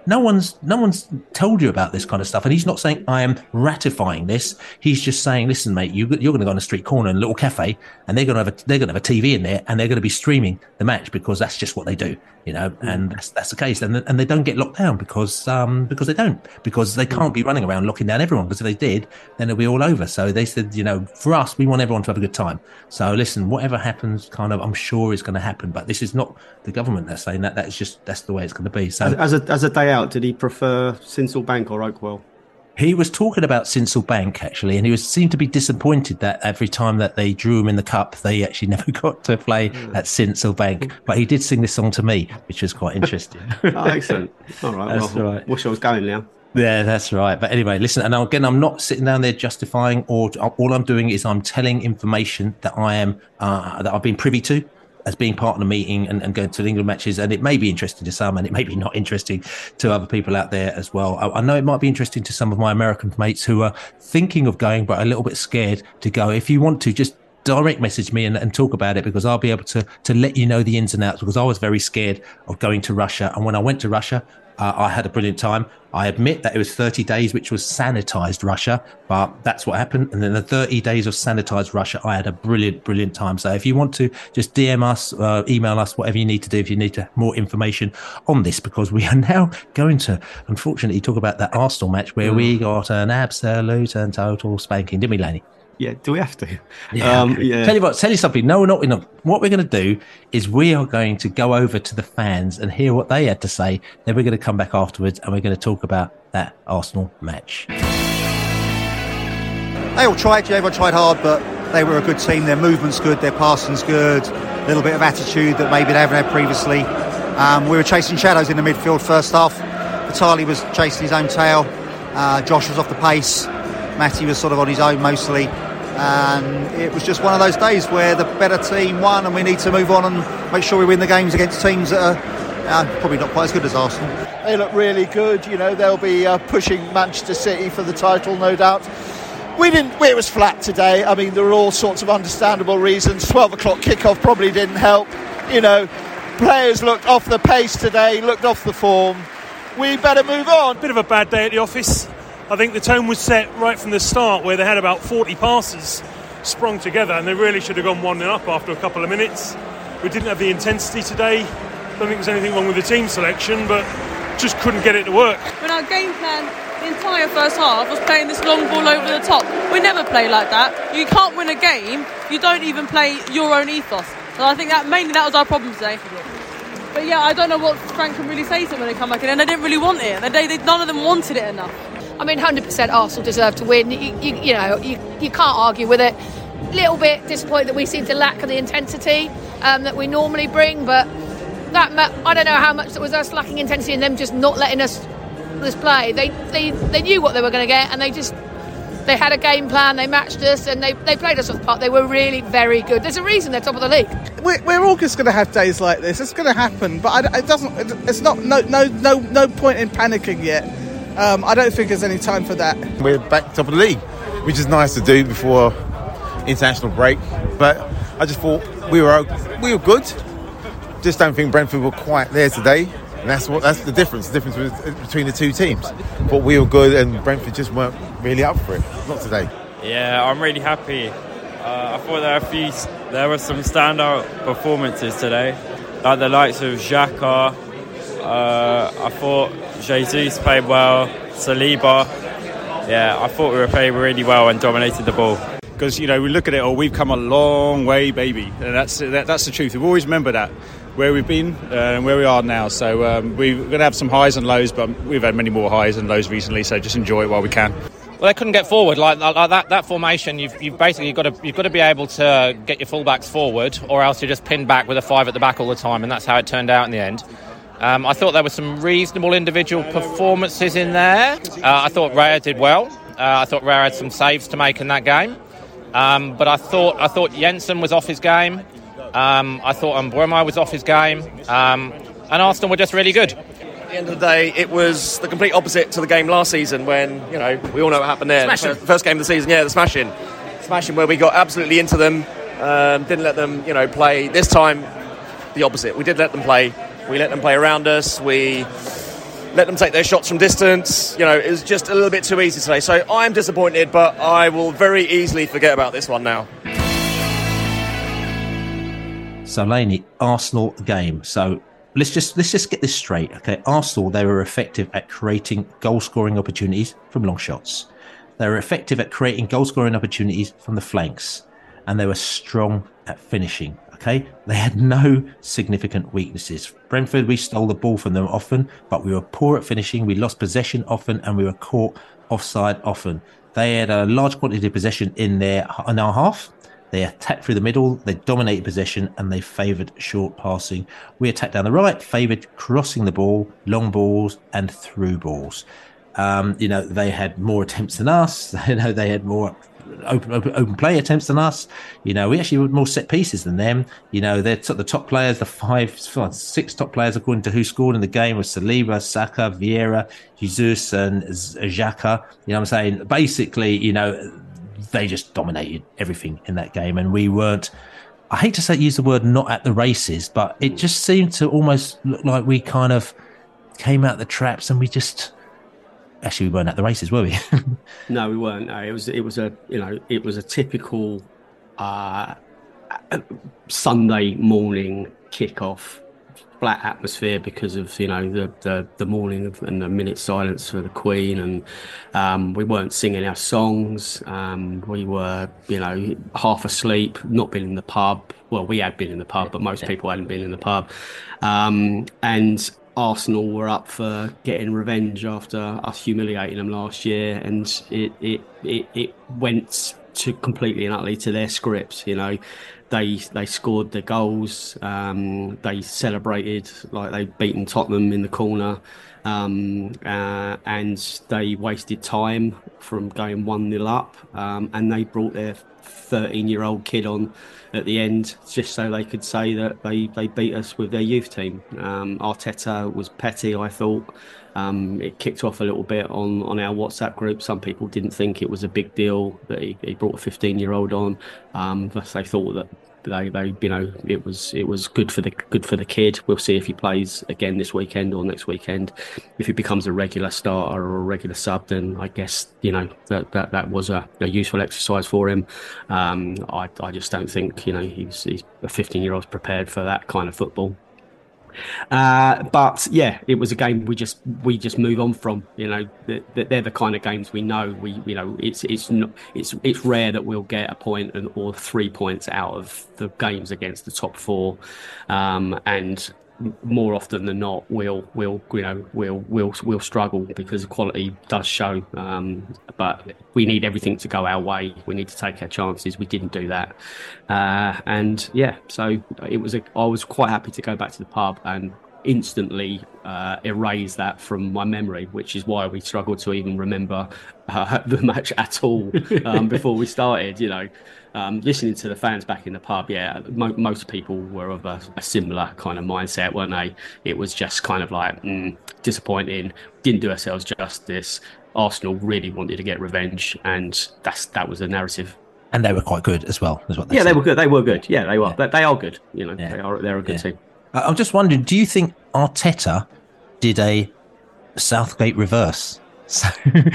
no one's no one's told you about this kind of stuff. And he's not saying I am ratifying this. He's just saying, listen, mate, you, you're going to go on a street corner in a little cafe, and they're going to have a they're going to have a T V in there, and they're going to be streaming the match because that's just what they do, you know. Mm. And that's that's the case. And and they don't get locked down because um because they don't because they can't be running around locking down everyone. Because if they did, then it'll be all over. So they said, you know, for us, we want everyone to have a good time. So listen, whatever happens, kind of, I'm sure is going to happen. But this is not the government that's saying that. That's just that's the way it's going to be. So as, as a as a day out, did he prefer Sincil Bank or Oakwell? He was talking about Sincil Bank, actually, and he was seemed to be disappointed that every time that they drew him in the cup, they actually never got to play mm. at Sincil Bank. But he did sing this song to me, which was quite interesting. Oh, excellent. All right. That's well, right. Wish I was going now. Yeah, that's right. But anyway, listen, and again, I'm not sitting down there justifying, or all I'm doing is I'm telling information that I am uh, that I've been privy to as being part of the meeting and, and going to the England matches, and it may be interesting to some and it may be not interesting to other people out there as well. I, I know it might be interesting to some of my American mates who are thinking of going but a little bit scared to go. If you want to, just direct message me and, and talk about it, because I'll be able to to let you know the ins and outs, because I was very scared of going to Russia. And when I went to Russia, uh, I had a brilliant time. I admit that it was thirty days, which was sanitized Russia, but that's what happened. And then the thirty days of sanitized Russia, I had a brilliant, brilliant time. So if you want to, just D M us, uh, email us, whatever you need to do if you need to, more information on this, because we are now going to, unfortunately, talk about that Arsenal match where mm. we got an absolute and total spanking, didn't we, Laney? Yeah, do we have to? Yeah. Um, yeah. Tell you what, tell you something. No, not enough. What we're going to do is we are going to go over to the fans and hear what they had to say. Then we're going to come back afterwards and we're going to talk about that Arsenal match. They all tried, everyone tried hard, but they were a good team. Their movement's good, their passing's good, a little bit of attitude that maybe they haven't had previously. Um, we were chasing shadows in the midfield first half. Vitali was chasing his own tail. Uh, Josh was off the pace. Matty was sort of on his own mostly, and it was just one of those days where the better team won, and we need to move on and make sure we win the games against teams that are uh, probably not quite as good as Arsenal. They look really good, you know, they'll be uh, pushing Manchester City for the title, no doubt. We didn't, it was flat today. I mean, there were all sorts of understandable reasons. twelve o'clock kickoff probably didn't help. You know, players looked off the pace today, looked off the form. We better move on. Bit of a bad day at the office. I think the tone was set right from the start, where they had about forty passes sprung together, and they really should have gone one nil up after a couple of minutes. We didn't have the intensity today. Don't think there's anything wrong with the team selection, but just couldn't get it to work. When our game plan, the entire first half, was playing this long ball over the top. We never play like that. You can't win a game, you don't even play your own ethos. So I think that mainly that was our problem today. But yeah, I don't know what Frank can really say to them when they come back in, and they didn't really want it. They, they, none of them wanted it enough. I mean, one hundred percent Arsenal deserve to win. You, you, you know, you, you can't argue with it. Little bit disappointed that we seem to lack the intensity um, that we normally bring, but that I don't know how much that was us lacking intensity and them just not letting us, us play. They, they they knew what they were going to get, and they just they had a game plan. They matched us, and they, they played us off the park. They were really very good. There's a reason they're top of the league. We're, we're all just going to have days like this. It's going to happen, but I, it doesn't. It's not no no no no point in panicking yet. Um, I don't think there's any time for that. We're back top of the league, which is nice to do before international break. But I just thought we were we were good. Just don't think Brentford were quite there today, and that's what that's the difference. The difference between the two teams. But we were good, and Brentford just weren't really up for it. Not today. Yeah, I'm really happy. Uh, I thought there were a few, there were some standout performances today, like the likes of Xhaka. Uh, I thought Jesus played well, Saliba. Yeah, I thought we were playing really well and dominated the ball. Because, you know, we look at it, oh, we've come a long way, baby. And that's that, that's the truth. We've always remembered that, where we've been uh, and where we are now. So um, we're going to have some highs and lows, but we've had many more highs and lows recently, so just enjoy it while we can. Well, they couldn't get forward like, like that. That formation, you've, you've basically got to you've got to be able to get your fullbacks forward, or else you're just pinned back with a five at the back all the time, and that's how it turned out in the end. Um, I thought there were some reasonable individual performances in there. Uh, I thought Raya did well. Uh, I thought Raya had some saves to make in that game. Um, but I thought I thought Jensen was off his game. Um, I thought Mbeumo was off his game. Um, and Arsenal were just really good. At the end of the day, it was the complete opposite to the game last season when, you know, we all know what happened there. Smashing. The first game of the season, yeah, the smashing. Smashing where we got absolutely into them, um, didn't let them, you know, play. This time, the opposite. We did let them play. We let them play around us. We let them take their shots from distance. You know, it was just a little bit too easy today. So I'm disappointed, but I will very easily forget about this one now. So Laney, Arsenal game. So let's just let's just get this straight. Okay, Arsenal, they were effective at creating goal scoring opportunities from long shots. They were effective at creating goal scoring opportunities from the flanks, and they were strong at finishing. Okay, they had no significant weaknesses. Brentford, we stole the ball from them often, but we were poor at finishing. We lost possession often, and we were caught offside often. They had a large quantity of possession in their in our half. They attacked through the middle, they dominated possession, and they favoured short passing. We attacked down the right, favoured crossing the ball, long balls, and through balls. Um, you know, they had more attempts than us. You know, they had more open, open open play attempts than us. You know, we actually had more set pieces than them. You know, they're the top players, the five, six top players according to who scored in the game was Saliba, Saka, Vieira, Jesus, and Xhaka. You know what I'm saying? Basically, you know, they just dominated everything in that game, and we weren't, I hate to say use the word not at the races, but it just seemed to almost look like we kind of came out the traps and we just actually we weren't at the races, were we? No, we weren't. No, it was it was a you know it was a typical uh, Sunday morning kickoff. Flat atmosphere because of you know the the, the morning of, and the minute silence for the Queen, and um, we weren't singing our songs. Um, we were you know half asleep, not been in the pub. Well, we had been in the pub, but most people hadn't been in the pub. Um, and Arsenal were up for getting revenge after us humiliating them last year, and it it it, it went to completely and utterly to their script. You know. They they scored the goals. Um, they celebrated like they'd beaten Tottenham in the corner, um, uh, and they wasted time from going one nil up. Um, and they brought their thirteen-year-old kid on at the end just so they could say that they, they beat us with their youth team. Um, Arteta was petty, I thought. Um, it kicked off a little bit on, on our WhatsApp group. Some people didn't think it was a big deal that he, he brought a fifteen-year-old on. Um, they thought that they, they, you know, it was it was good for the good for the kid. We'll see if he plays again this weekend or next weekend. If he becomes a regular starter or a regular sub, then I guess you know that that, that was a, a useful exercise for him. Um, I I just don't think you know he's he's a fifteen-year-old's prepared for that kind of football. Uh, but yeah, it was a game we just we just move on from. You know, they're, they're the kind of games we know. We you know it's it's not it's it's rare that we'll get a point and, or three points out of the games against the top four, um, and more often than not, we'll we'll you know we'll we'll we'll struggle because the quality does show. Um, but we need everything to go our way. We need to take our chances. We didn't do that, uh, and yeah, so it was. A, I was quite happy to go back to the pub and instantly uh, erase that from my memory, which is why we struggled to even remember uh, the match at all um, before we started. You know. Um, listening to the fans back in the pub, yeah, mo- most people were of a, a similar kind of mindset, weren't they? It was just kind of like mm, disappointing, didn't do ourselves justice. Arsenal really wanted to get revenge, and that's that was the narrative. And they were quite good as well, is what they Yeah, said. they were good. They were good. Yeah, they were. Yeah. But they are good. You know, Yeah. they are. They're a good Yeah. team. I'm just wondering, do you think Arteta did a Southgate reverse? So,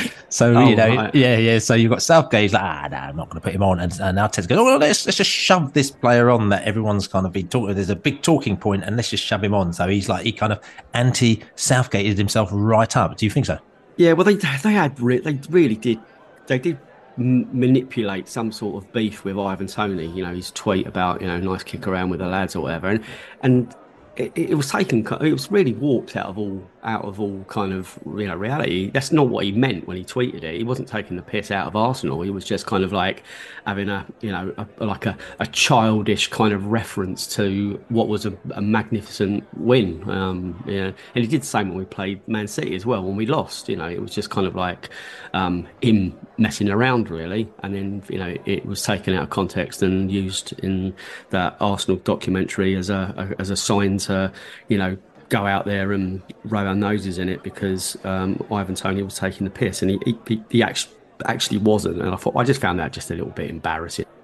so Oh, you know, right. yeah, yeah. So you've got Southgate, he's like, ah, no, I'm not going to put him on. And, and now Ted's going, oh, well, let's, let's just shove this player on that everyone's kind of been talking. There's a big talking point, and let's just shove him on. So he's like, he kind of anti-Southgated himself right up. Do you think so? Yeah, well, they they had re- they really did they did m- manipulate some sort of beef with Ivan Toney. You know, his tweet about you know nice kick around with the lads or whatever, and and it, it was taken. It was really warped out of all out of all kind of you know reality. That's not what he meant when he tweeted it. He wasn't taking the piss out of Arsenal. He was just kind of like having a you know a, like a, a childish kind of reference to what was a, a magnificent win. Um, you know, and he did the same when we played Man City as well when we lost. You know, it was just kind of like um, him messing around really, and then you know it was taken out of context and used in that Arsenal documentary as a, a as a sign to you know. go out there and row our noses in it because um, Ivan Toney was taking the piss, and he he, he actually actually wasn't. And I thought I just found that just a little bit embarrassing.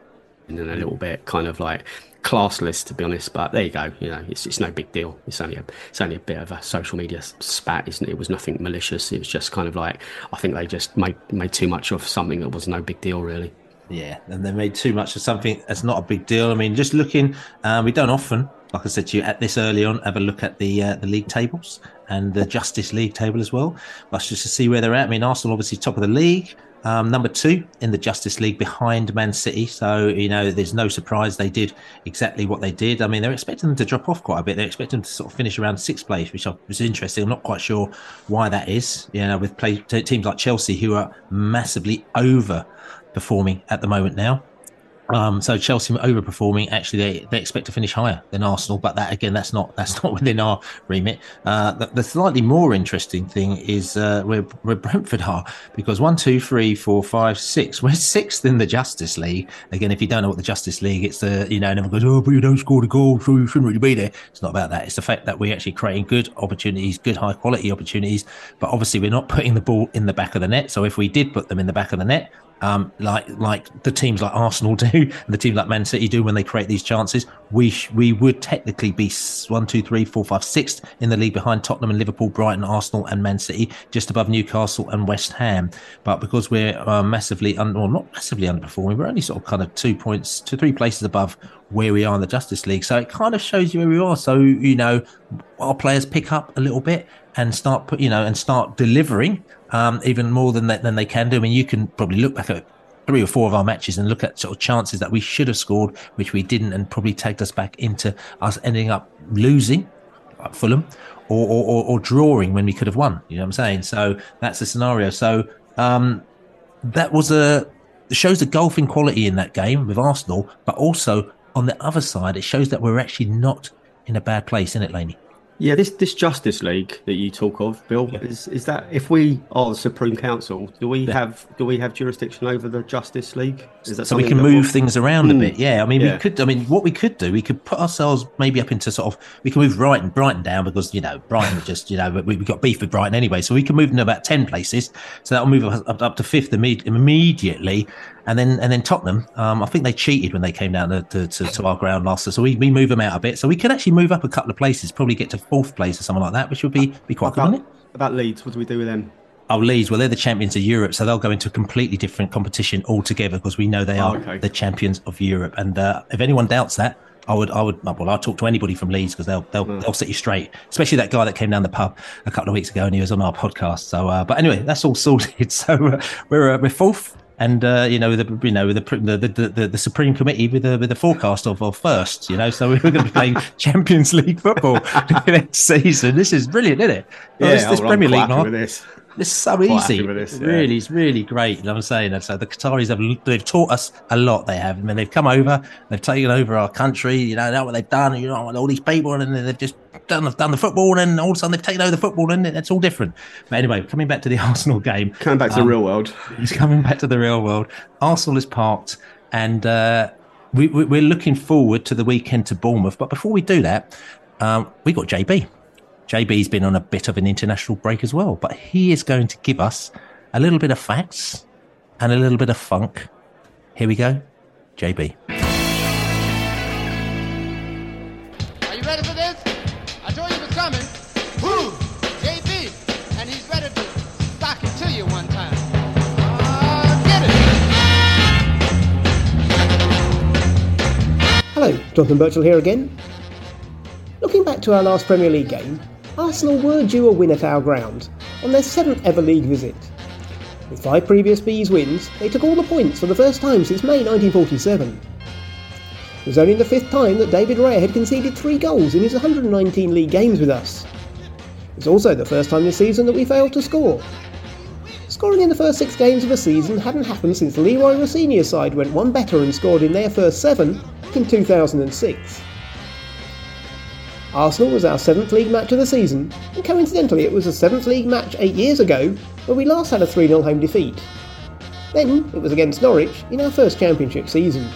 and a little bit kind of like classless, to be honest. But there you go. You know, it's it's no big deal. It's only a it's only a bit of a social media spat, isn't it? It was nothing malicious. It was just kind of like, I think they just made made too much of something that was no big deal, really. Yeah, and they made too much of something that's not a big deal. I mean, just looking, uh, we don't often, like I said to you, at this early on, have a look at the uh, the league tables and the Justice League table as well. That's just to see where they're at. I mean, Arsenal obviously top of the league, um, number two in the Justice League behind Man City. So, you know, there's no surprise they did exactly what they did. I mean, they're expecting them to drop off quite a bit. They're expecting them to sort of finish around sixth place, which is interesting. I'm not quite sure why that is, you know, with play, t- teams like Chelsea who are massively over performing at the moment now. Um, so Chelsea overperforming. Actually, they, they expect to finish higher than Arsenal, but that again, that's not that's not within our remit. Uh, the, the slightly more interesting thing is uh, where, where Brentford are, because one, two, three, four, five, six. We're sixth in the Justice League. Again, if you don't know what the Justice League, it's the you know, and everyone goes, oh, but you don't score the goal, so you shouldn't really be there. It's not about that. It's the fact that we're actually creating good opportunities, good high quality opportunities, but obviously we're not putting the ball in the back of the net. So if we did put them in the back of the net, Um, like like the teams like Arsenal do and the teams like Man City do when they create these chances, we sh- we would technically be one, two, three, four, five, sixth in the league behind Tottenham and Liverpool, Brighton, Arsenal and Man City, just above Newcastle and West Ham. But because we're uh, massively, un- or not massively underperforming, we're only sort of kind of two points, two, three places above where we are in the Justice League. So it kind of shows you where we are. So, you know, our players pick up a little bit and start put, you know, and start delivering um, even more than they, than they can do. I mean, you can probably look back at three or four of our matches and look at sort of chances that we should have scored, which we didn't, and probably tagged us back into us ending up losing like Fulham or, or, or, or drawing when we could have won. You know what I'm saying? So that's the scenario. So um, that was a shows the golfing quality in that game with Arsenal, but also on the other side, it shows that we're actually not in a bad place, isn't it, Laney? Yeah, this this Justice League that you talk of, Bill, yeah. is is that if we are the Supreme Council, do we yeah. have do we have jurisdiction over the Justice League? Is that so we can move we'll... things around mm. a bit? Yeah, I mean, yeah. we could. I mean, what we could do, we could put ourselves maybe up into sort of. We can move Brighton, Brighton down because you know Brighton just you know we we got beef with Brighton anyway, so we can move them about ten places. So that'll move us up, up to fifth imme- immediately. And then and then Tottenham, um, I think they cheated when they came down to, to, to, to our ground last year. So we, we move them out a bit. So we could actually move up a couple of places, probably get to fourth place or something like that, which would be, be quite about, good, wouldn't it? About Leeds, what do we do with them? Oh, Leeds, well, they're the champions of Europe, so they'll go into a completely different competition altogether because we know they are oh, okay. the champions of Europe. And uh, if anyone doubts that, I would, I would, well, I'll talk to anybody from Leeds because they'll, they'll, mm. they'll set you straight. Especially that guy that came down the pub a couple of weeks ago and he was on our podcast. So, uh, but anyway, that's all sorted. So uh, we're uh, we're fourth. And uh, you know the you know the the, the the the Supreme Committee with the with the forecast of, of first, you know, so we're going to be playing Champions League football next season. This is brilliant, isn't it? Yeah, this, this well, Premier League, with this. This is so easy. This, yeah. Really, it's really great. You know what I'm saying? And so the Qataris have they've taught us a lot. They have. I mean, they've come over, they've taken over our country. You know, know what they've done. You know, all these people, and then they've just done done the football, and all of a sudden they've taken over the football, and it's all different. But anyway, coming back to the Arsenal game, coming back to um, the real world. He's coming back to the real world. Arsenal is parked, and uh, we, we, we're looking forward to the weekend to Bournemouth. But before we do that, um, we got J B. J B's been on a bit of an international break as well, but he is going to give us a little bit of facts and a little bit of funk. Here we go, J B. Are you ready for this? I told you it was coming. Woo! J B, and he's ready to sock it to you one time. Uh, get it! Hello, Jonathan Birchall here again. Looking back to our last Premier League game, Arsenal were due a win at our ground on their seventh ever league visit. With five previous Bees wins, they took all the points for the first time since May nineteen forty-seven. It was only the fifth time that David Raya had conceded three goals in his one hundred nineteen league games with us. It was also the first time this season that we failed to score. Scoring in the first six games of the season hadn't happened since Leroy Rossini's side went one better and scored in their first seven in two thousand six. Arsenal was our seventh league match of the season, and coincidentally it was the seventh league match eight years ago where we last had a three nil home defeat. Then it was against Norwich in our first championship season.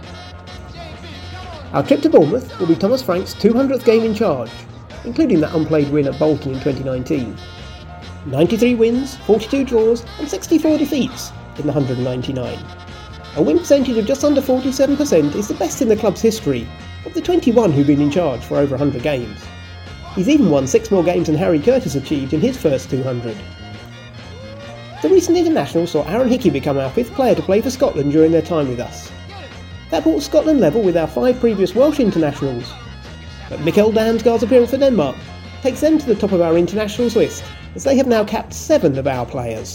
Our trip to Bournemouth will be Thomas Frank's two hundredth game in charge, including that unplayed win at Bolton in twenty nineteen. ninety-three wins, forty-two draws and sixty-four defeats in the one hundred ninety-nine. A win percentage of just under forty-seven percent is the best in the club's history, of the twenty-one who've been in charge for over one hundred games. He's even won six more games than Harry Curtis achieved in his first two hundred. The recent international saw Aaron Hickey become our fifth player to play for Scotland during their time with us. That brought Scotland level with our five previous Welsh internationals. But Mikkel Damsgaard's appearance for Denmark takes them to the top of our internationals list, as they have now capped seven of our players.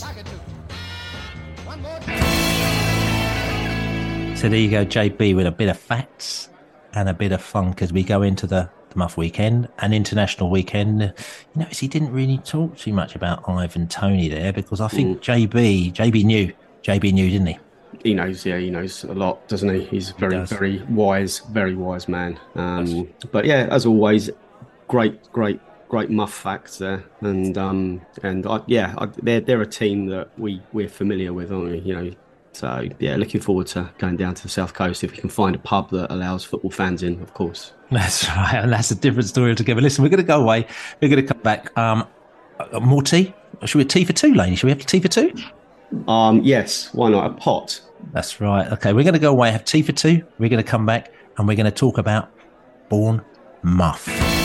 So there you go, J B, with a bit of facts and a bit of funk as we go into the, the Muff weekend, an international weekend. You notice he didn't really talk too much about Ivan Toney there, because I think mm. J B, J B knew, J B knew, didn't he? He knows, yeah, he knows a lot, doesn't he? He's a very, he very wise, very wise man. Um, but yeah, as always, great, great, great Muff facts there, and um, and I, yeah, I, they're they're a team that we we're familiar with, aren't we? You know. So, yeah, looking forward to going down to the South Coast if we can find a pub that allows football fans in, of course. That's right, and that's a different story altogether. Listen, we're going to go away. We're going to come back. Um, more tea? Should we have tea for two, Laney? Should we have tea for two? Um, yes, why not? A pot. That's right. Okay, we're going to go away, have tea for two. We're going to come back and we're going to talk about Bournemouth.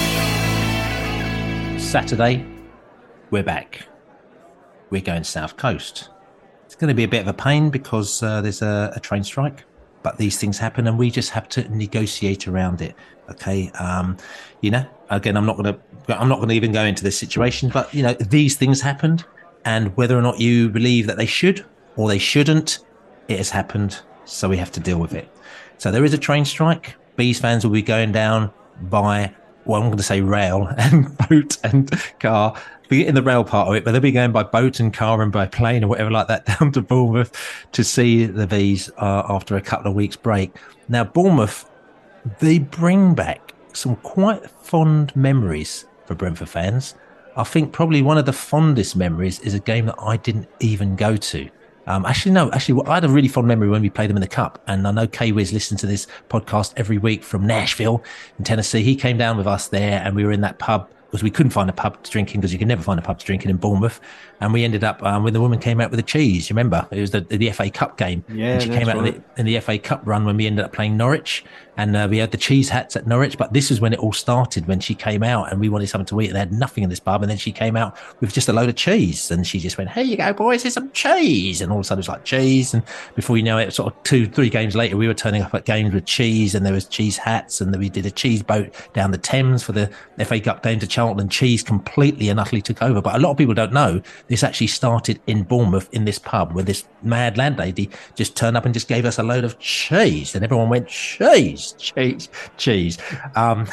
Saturday, we're back. We're going South Coast. It's going to be a bit of a pain because uh, there's a, a train strike, but these things happen and we just have to negotiate around it. Okay, um, you know, again, I'm not going to, I'm not going to even go into this situation, but you know, these things happened, and whether or not you believe that they should or they shouldn't, it has happened, so we have to deal with it. So there is a train strike. Bees fans will be going down by, well, I'm going to say rail and boat and car. Forgetting the rail part of it, but they'll be going by boat and car and by plane or whatever like that down to Bournemouth to see the Bees uh, after a couple of weeks break. Now, Bournemouth, they bring back some quite fond memories for Brentford fans. I think probably one of the fondest memories is a game that I didn't even go to. Um, actually, no, actually, I had a really fond memory when we played them in the Cup. And I know K-Wiz listens to this podcast every week from Nashville in Tennessee. He came down with us there and we were in that pub, because we couldn't find a pub to drink in, because you can never find a pub to drink in in Bournemouth. And we ended up, um, when the woman came out with the cheese, you remember? It was the, the F A Cup game. Yeah, and she came out right. in, the, in the F A Cup run when we ended up playing Norwich. And uh, we had the cheese hats at Norwich. But this is when it all started, when she came out and we wanted something to eat. And they had nothing in this pub. And then she came out with just a load of cheese. And she just went, here you go, boys, here's some cheese. And all of a sudden it was like cheese. And before you know it, sort of two, three games later, we were turning up at games with cheese. And there was cheese hats. And then we did a cheese boat down the Thames for the F A Cup game to Charlton. And cheese completely and utterly took over. But a lot of people don't know this actually started in Bournemouth in this pub where this mad landlady just turned up and just gave us a load of cheese. And everyone went, cheese, cheese, cheese. Um,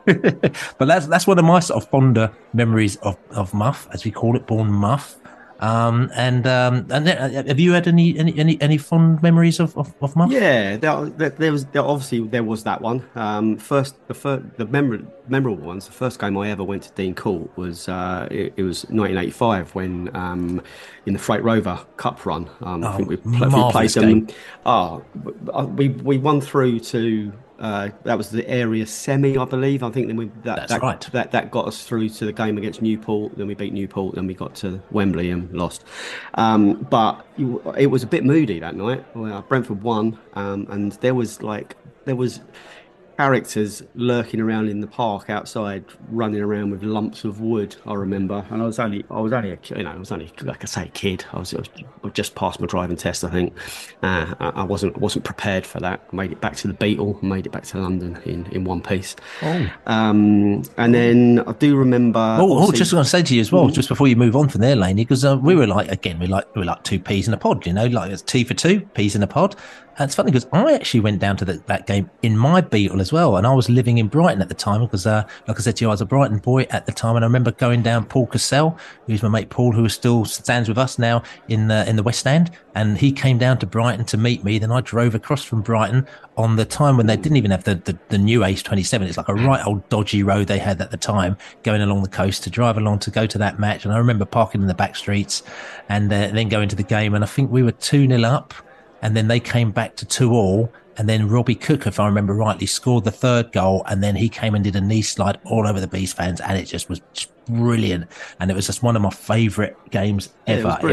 but that's that's one of my sort of fonder memories of, of Muff, as we call it, Bournemouth. Um, and um, and have you had any any any, any fond memories of, of, of Muff? Yeah, there, there, there was there, obviously there was that one. Um, first, the first, the memorable memorable ones. The first game I ever went to Dean Court was uh, it, it was nineteen eighty-five when um, in the Freight Rover Cup run. Um, oh, I think we, pl- we played them. Oh, we we won through to. Uh, that was the area semi, I believe. I think then we that That's that, right. that that got us through to the game against Newport. Then we beat Newport. Then we got to Wembley and lost. Um, but it was a bit moody that night. Well, Brentford won, um, and there was like there was characters lurking around in the park outside, running around with lumps of wood. I remember, and I was only I was only a you know I was only like I say kid. I was, I was just passed my driving test. I think uh, I, I wasn't wasn't prepared for that. I made it back to the Beetle, made it back to London in, in one piece. Oh, um, and then I do remember. Oh, oh just going to say to you as well, mm-hmm. just before you move on from there, Laney, because uh, we were like again we like we were like two peas in a pod. You know, like it's tea for two peas in a pod. And it's funny because I actually went down to the, that game in my Beetle as well. And I was living in Brighton at the time because, uh, like I said to you, I was a Brighton boy at the time. And I remember going down Paul Cassell, who's my mate Paul, who still stands with us now in the, in the West End. And he came down to Brighton to meet me. Then I drove across from Brighton on the time when they didn't even have the, the, the new A C E twenty-seven. It's like a right old dodgy road they had at the time, going along the coast to drive along to go to that match. And I remember parking in the back streets and uh, then going to the game. And I think we were two nil up. And then they came back to two all. And then Robbie Cook, if I remember rightly, scored the third goal. And then he came and did a knee slide all over the Bees fans. And it just was just brilliant. And it was just one of my favourite games ever. Yeah, it, was it was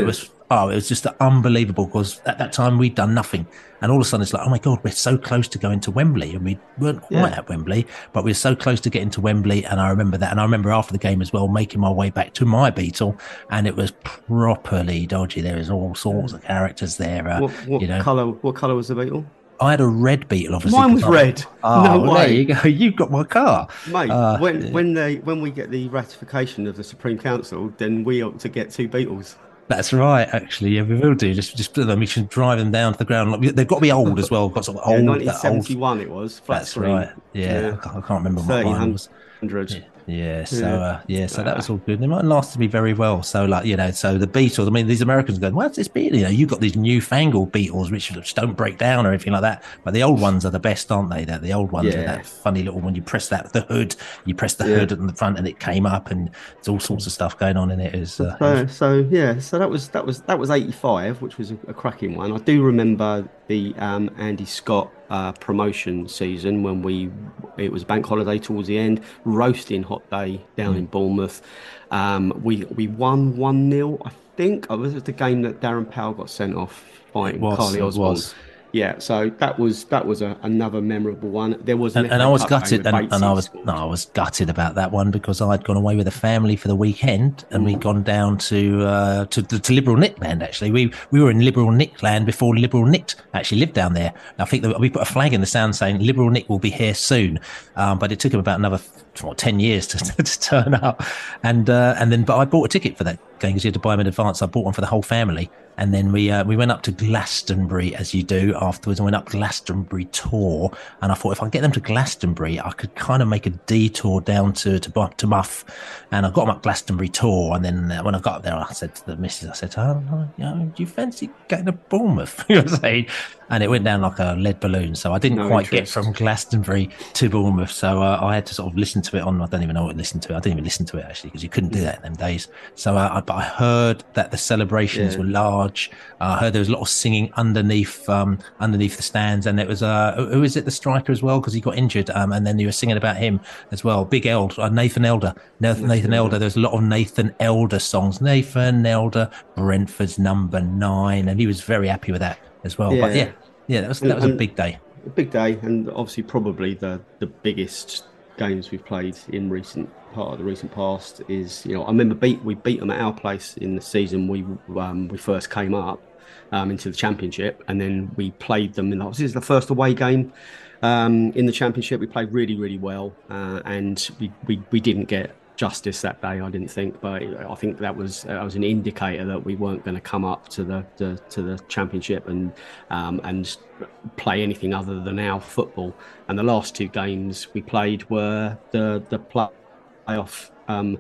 oh, it was just unbelievable because at that time we'd done nothing. And all of a sudden it's like, oh my God, we're so close to going to Wembley. And we weren't quite Yeah. at Wembley, but we were so close to getting to Wembley. And I remember that. And I remember after the game as well, making my way back to my Beetle. And it was properly dodgy. There was all sorts of characters there. Uh, What, what you know, colour? What colour was the Beetle? I had a red Beetle, obviously. Mine was 'cause I- red. Oh, No there way. you go. You've got my car. Mate, Uh, when when they when we get the ratification of the Supreme Council, then we ought to get two Beetles. That's right, actually. Yeah, we will do. Just just put them. We should drive them down to the ground. Like, they've got to be old as well. Got sort of Yeah, old. nineteen that old. seventy-one it was. Flat That's screen. right. Yeah, I can't- I can't remember what mine was. Hundred. Yeah, so Yeah. uh, yeah, so that was all good. They might lasted me very well. So like you know, so the Beatles. I mean, these Americans going, "What's this Beatle?" You know, you've got these newfangled Beatles which just don't break down or anything like that. But the old ones are the best, aren't they? That the old ones Yeah. are that funny little when you press that the hood, you press the Yeah. hood on the front and it came up, and there's all sorts of stuff going on in it. It was, uh, So, so yeah, so that was that was that was eighty-five, which was a, a cracking one. I do remember the um, Andy Scott uh, promotion season when we it was bank holiday towards the end, roasting hot day down in Bournemouth. Um, we we won one nil, I think. Oh, was it the game that Darren Powell got sent off fighting It was, Carly it Osborne? was. Yeah, so that was that was a, another memorable one. There was an and, and F A I was Cup game gutted, with and, and I Batesy was scored. no, I was gutted about that one because I'd gone away with the family for the weekend, and we'd gone down to uh, to, to to Liberal Nick Land. Actually, we we were in Liberal Nick Land before Liberal Nick actually lived down there. I think that we put a flag in the sound saying Liberal Nick will be here soon, um, but it took him about another what, ten years to, to turn up, and uh, and then but I bought a ticket for that game because you had to buy them in advance. I bought one for the whole family. And then we uh, we went up to Glastonbury, as you do afterwards, and went up Glastonbury tour. And I thought if I get them to Glastonbury, I could kind of make a detour down to to, to Muff. And I got them up Glastonbury tour. And then uh, when I got up there, I said to the missus, I said, oh, no, you know, do you fancy getting to Bournemouth? You know what I'm saying? And it went down like a lead balloon. So I didn't No quite interest. get from Glastonbury to Bournemouth. So uh, I had to sort of listen to it on, I don't even know what to listen to. I didn't even listen to it actually because you couldn't do that in them days. So uh, I, but I heard that the celebrations Yeah. were large. Uh, I heard there was a lot of singing underneath um, underneath the stands. And it was, uh, who who is it, the striker as well? Because he got injured. Um, and then you were singing about him as well. Big Eld, uh, Nathan Elder. Nathan, Nathan Elder. There's a lot of Nathan Elder songs. Nathan Elder, Brentford's number nine. And he was very happy with that as well. But yeah. Yeah, that was that was a And- big day. A big day, and obviously probably the the biggest games we've played in recent part of the recent past is, you know, I remember beat we beat them at our place in the season we um, we first came up um, into the championship, and then we played them in the, this is the first away game um, in the championship. We played really really well, uh, and we, we we didn't get justice that day, I didn't think, but I think that was that was an indicator that we weren't going to come up to the, the to the championship and um, and play anything other than our football. And the last two games we played were the the playoff um,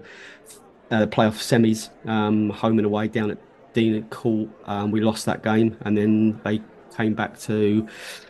uh, playoff semis, um, home and away down at Dean Court. Um, we lost that game, and then they came back to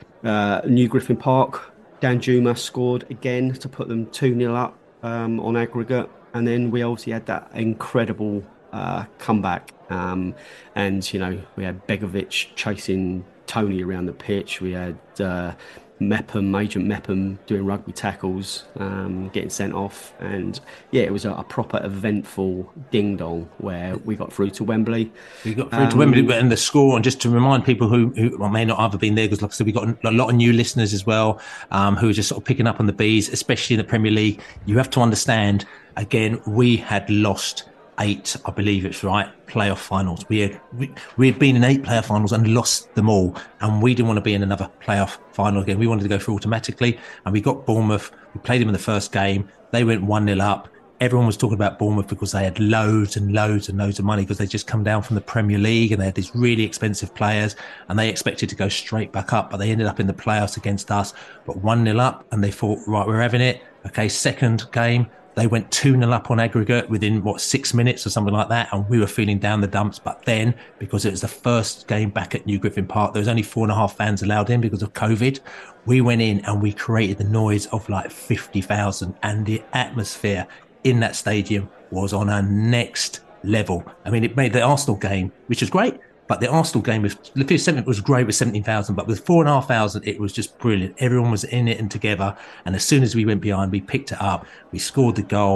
uh, New Griffin Park. Dan Juma scored again to put them two nil up um, on aggregate. And then we obviously had that incredible uh, comeback. Um, and, you know, we had Begovic chasing Tony around the pitch. We had uh, Mepham, Agent Mepham doing rugby tackles, um, getting sent off. And, yeah, it was a, a proper eventful ding-dong where we got through to Wembley. We got through to Um, Wembley and the score, and just to remind people who, who well, may not have been there, because like I said, we got a lot of new listeners as well, um, who are just sort of picking up on the bees, especially in the Premier League. You have to understand, again, we had lost eight, I believe it's right, playoff finals. We had we, we had been in eight playoff finals and lost them all, and we didn't want to be in another playoff final again. We wanted to go through automatically, and we got Bournemouth. We played them in the first game. They went one nil up. Everyone was talking about Bournemouth because they had loads and loads and loads of money because they just come down from the Premier League and they had these really expensive players, and they expected to go straight back up, but they ended up in the playoffs against us, but one nil up, and they thought, right, we're having it. Okay, second game, they went two nil up on aggregate within, what, six minutes or something like that, and we were feeling down the dumps. But then, because it was the first game back at New Griffin Park, there was only four and a half fans allowed in because of COVID. We went in and we created the noise of like fifty thousand, and the atmosphere in that stadium was on a next level. I mean, it made the Arsenal game, which was great, but the Arsenal game with the seventh was great with seventeen thousand, but with four and a half thousand, it was just brilliant. Everyone was in it and together. And as soon as we went behind, we picked it up. We scored the goal.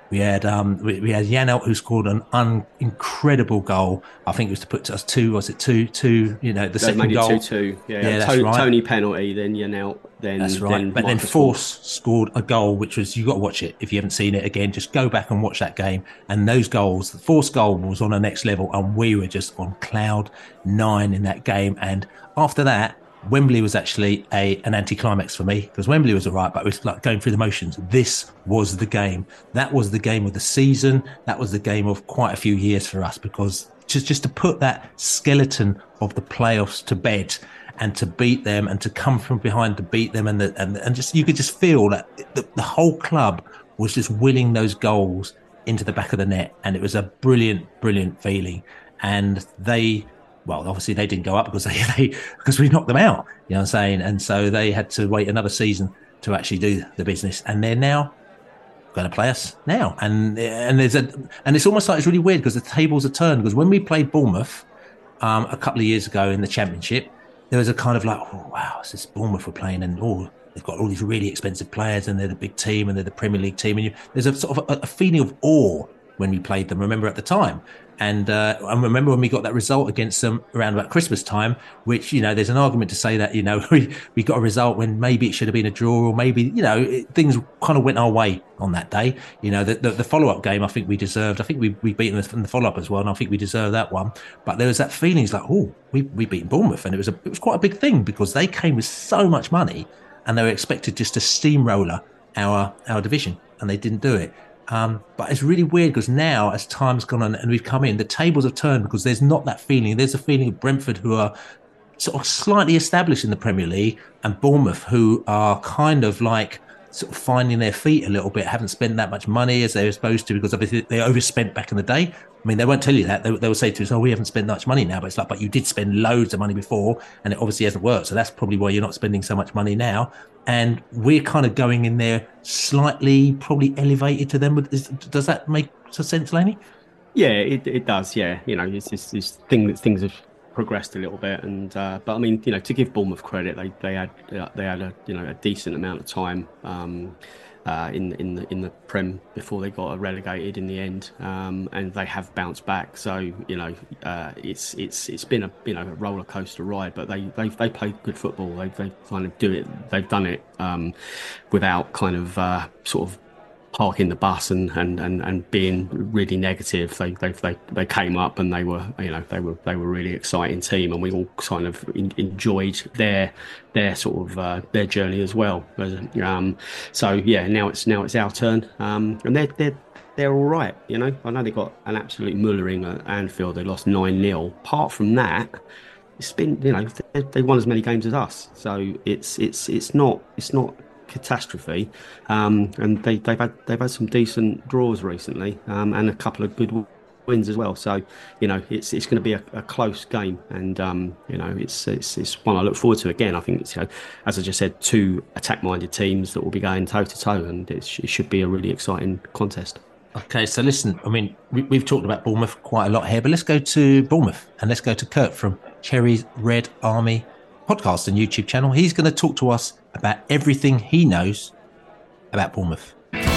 We had um, we, we had Janelt, who scored an un- incredible goal. I think it was to put us two. Was it two? Two. You know, the They second made it goal. two two. Yeah, yeah, that's to- right. Tony penalty, then Janelt, then That's right. Then but then Marcus Force scored a goal, which was, you got to watch it. If you haven't seen it again, just go back and watch that game. And those goals, the Force goal was on the next level, and we were just on cloud nine in that game. And after that, Wembley was actually a an anticlimax for me, because Wembley was all right, but it was like going through the motions. This was the game. That was the game of the season. That was the game of quite a few years for us, because just, just to put that skeleton of the playoffs to bed and to beat them and to come from behind to beat them, and the, and, and just you could just feel that the, the whole club was just willing those goals into the back of the net. And it was a brilliant, brilliant feeling. And they... Well, obviously they didn't go up because they, they because we knocked them out, you know what I'm saying? And so they had to wait another season to actually do the business. And they're now going to play us now. And and there's a and it's almost like it's really weird because the tables are turned. Because when we played Bournemouth um, a couple of years ago in the Championship, there was a kind of like, oh, wow, it's this Bournemouth we're playing, and oh, they've got all these really expensive players, and they're the big team, and they're the Premier League team. And you, there's a sort of a, a feeling of awe when we played them, remember, at the time. And uh, I remember when we got that result against them around about Christmas time, which, you know, there's an argument to say that, you know, we, we got a result when maybe it should have been a draw, or maybe, you know, it, things kind of went our way on that day. You know, the, the, the follow-up game, I think we deserved, I think we we beaten them in the follow-up as well, and I think we deserved that one. But there was that feeling, it's like, oh, we we beat Bournemouth, and it was a, it was quite a big thing, because they came with so much money, and they were expected just to steamroller our our division, and they didn't do it. Um, but it's really weird, because now, as time's gone on and we've come in, the tables have turned, because there's not that feeling. There's a feeling of Brentford, who are sort of slightly established in the Premier League, and Bournemouth, who are kind of like sort of finding their feet a little bit, haven't spent that much money as they were supposed to, because obviously they overspent back in the day. I mean, they won't tell you that. They, they will say to us, oh, we haven't spent much money now. But it's like, but you did spend loads of money before, and it obviously hasn't worked. So that's probably why you're not spending so much money now. And we're kind of going in there slightly, probably elevated to them. Is, does that make sense, Laney? Yeah, it it does. Yeah, you know, it's this this thing that things have progressed a little bit, and uh, but I mean, you know, to give Bournemouth credit, they they had they had a you know a decent amount of time um, uh, in in the in the Prem before they got relegated in the end, um, and they have bounced back. So you know, uh, it's it's it's been a you know a roller coaster ride, but they they they play good football. They they kind of do it. They've done it um, without kind of uh, sort of parking the bus and, and, and, and being really negative. They, they they they came up, and they were you know they were they were a really exciting team, and we all kind of in, enjoyed their their sort of uh, their journey as well. Um, so yeah, now it's now it's our turn, um, and they're they're they're all right. You know, I know they got an absolute mullering at Anfield. They lost nine nil. Apart from that, it's been you know they, they won as many games as us. So it's it's it's not it's not. catastrophe, um, and they, they've had they've had some decent draws recently, um, and a couple of good wins as well. So, you know, it's it's going to be a, a close game, and um, you know, it's, it's it's one I look forward to. Again, I think it's, you know, as I just said, two attack-minded teams that will be going toe to toe, and it, sh- it should be a really exciting contest. Okay, so listen, I mean, we, we've talked about Bournemouth quite a lot here, but let's go to Bournemouth, and let's go to Kurt from Cherry's Red Army podcast and YouTube channel. He's going to talk to us about everything he knows about Bournemouth.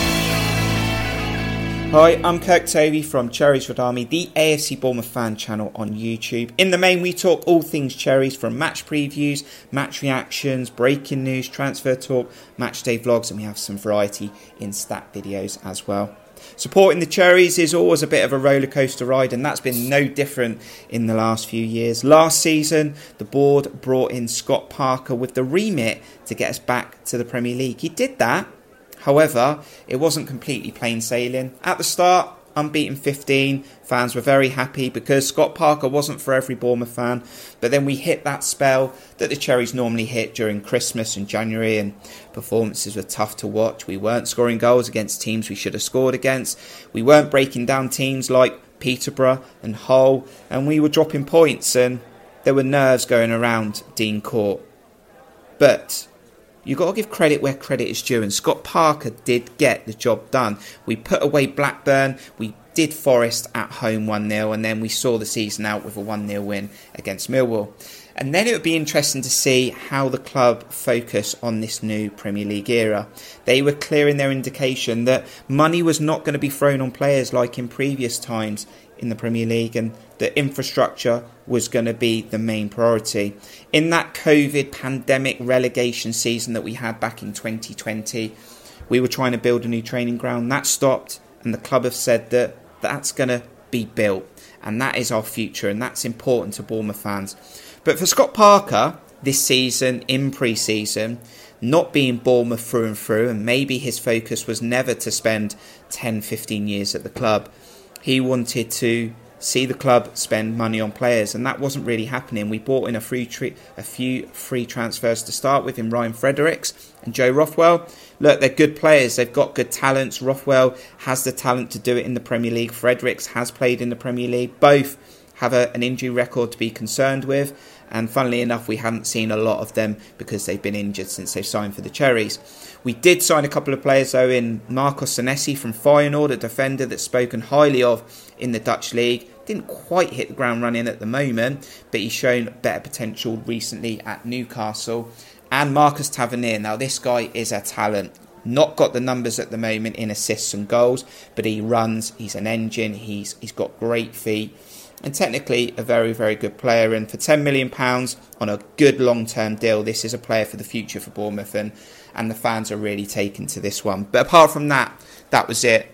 Hi, I'm Kirk Tovey from Cherry's Red Army, the A F C Bournemouth fan channel on YouTube. In the main, we talk all things Cherries, from match previews, match reactions, breaking news, transfer talk, match day vlogs, and we have some variety in stat videos as well. Supporting the Cherries is always a bit of a roller coaster ride, and that's been no different in the last few years. Last season, the board brought in Scott Parker with the remit to get us back to the Premier League. He did that. However, it wasn't completely plain sailing. At the start, unbeaten fifteen, fans were very happy because Scott Parker wasn't for every Bournemouth fan. But then we hit that spell that the Cherries normally hit during Christmas and January, and performances were tough to watch. We weren't scoring goals against teams we should have scored against. We weren't breaking down teams like Peterborough and Hull, and we were dropping points, and there were nerves going around Dean Court. But you've got to give credit where credit is due, and Scott Parker did get the job done. We put away Blackburn, we did Forest at home one nil, and then we saw the season out with a one nil win against Millwall. And then it would be interesting to see how the club focus on this new Premier League era. They were clear in their indication that money was not going to be thrown on players like in previous times in the Premier League, and that infrastructure was going to be the main priority. In that COVID pandemic relegation season that we had back in twenty twenty, we were trying to build a new training ground. That stopped, and the club have said that that's going to be built, and that is our future, and that's important to Bournemouth fans. But for Scott Parker, this season, in pre-season, not being Bournemouth through and through, and maybe his focus was never to spend ten, fifteen years at the club. He wanted to see the club spend money on players, and that wasn't really happening. We bought in a free tre- a few free transfers to start with in Ryan Fredericks and Joe Rothwell. Look, they're good players. They've got good talents. Rothwell has the talent to do it in the Premier League. Fredericks has played in the Premier League. Both have a, an injury record to be concerned with. And funnily enough, we haven't seen a lot of them because they've been injured since they've signed for the Cherries. We did sign a couple of players, though, in Marcos Senesi from Feyenoord, a defender that's spoken highly of in the Dutch league. Didn't quite hit the ground running at the moment, but he's shown better potential recently at Newcastle. And Marcus Tavernier. Now, this guy is a talent. Not got the numbers at the moment in assists and goals, but he runs, he's an engine, he's he's got great feet. And technically a very, very good player. And for ten million pounds on a good long-term deal, this is a player for the future for Bournemouth. And, and the fans are really taken to this one. But apart from that, that was it.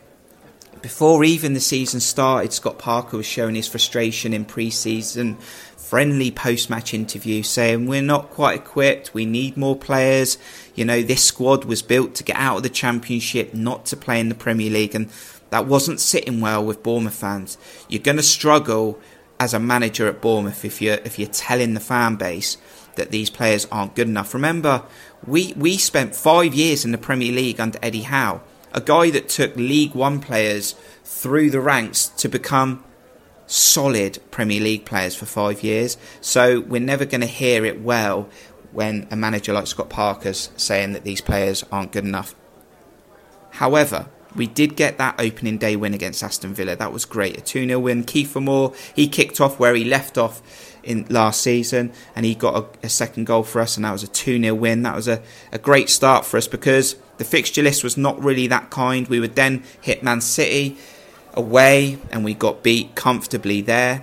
Before even the season started, Scott Parker was showing his frustration in pre-season. Friendly post-match interview saying we're not quite equipped, we need more players. You know, this squad was built to get out of the Championship, not to play in the Premier League. And that wasn't sitting well with Bournemouth fans. You're going to struggle as a manager at Bournemouth if you're if you're telling the fan base that these players aren't good enough. Remember, we we spent five years in the Premier League under Eddie Howe, a guy that took League One players through the ranks to become solid Premier League players for five years. So we're never going to hear it well when a manager like Scott Parker's saying that these players aren't good enough. However, we did get that opening day win against Aston Villa. That was great. A two nil win. Kiefer Moore, he kicked off where he left off in last season, and he got a, a second goal for us, and that was a two nil win. That was a, a great start for us because the fixture list was not really that kind. We would then hit Man City away, and we got beat comfortably there.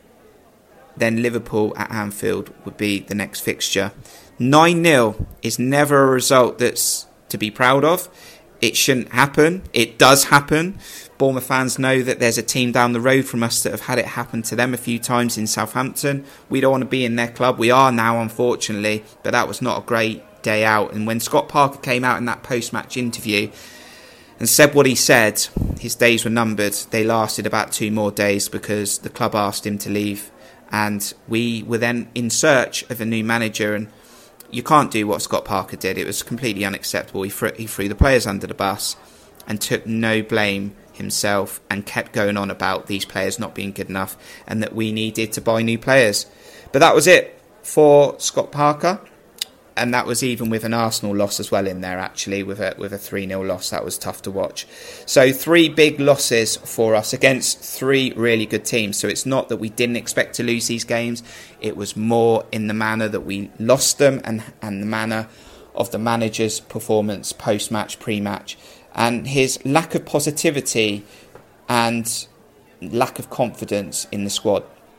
Then Liverpool at Anfield would be the next fixture. nine nil is never a result that's to be proud of. It shouldn't happen. It does happen. Bournemouth fans know that there's a team down the road from us that have had it happen to them a few times in Southampton. We don't want to be in their club. We are now, unfortunately, but that was not a great day out. And when Scott Parker came out in that post-match interview and said what he said, his days were numbered. They lasted about two more days because the club asked him to leave. And we were then in search of a new manager, and you can't do what Scott Parker did. It was completely unacceptable. He threw, he threw the players under the bus and took no blame himself and kept going on about these players not being good enough and that we needed to buy new players. But that was it for Scott Parker. And that was even with an Arsenal loss as well in there, actually, with a with a three nil loss. That was tough to watch. So three big losses for us against three really good teams. So it's not that we didn't expect to lose these games. It was more in the manner that we lost them and, and the manner of the manager's performance post-match, pre-match. And his lack of positivity and lack of confidence in the squad.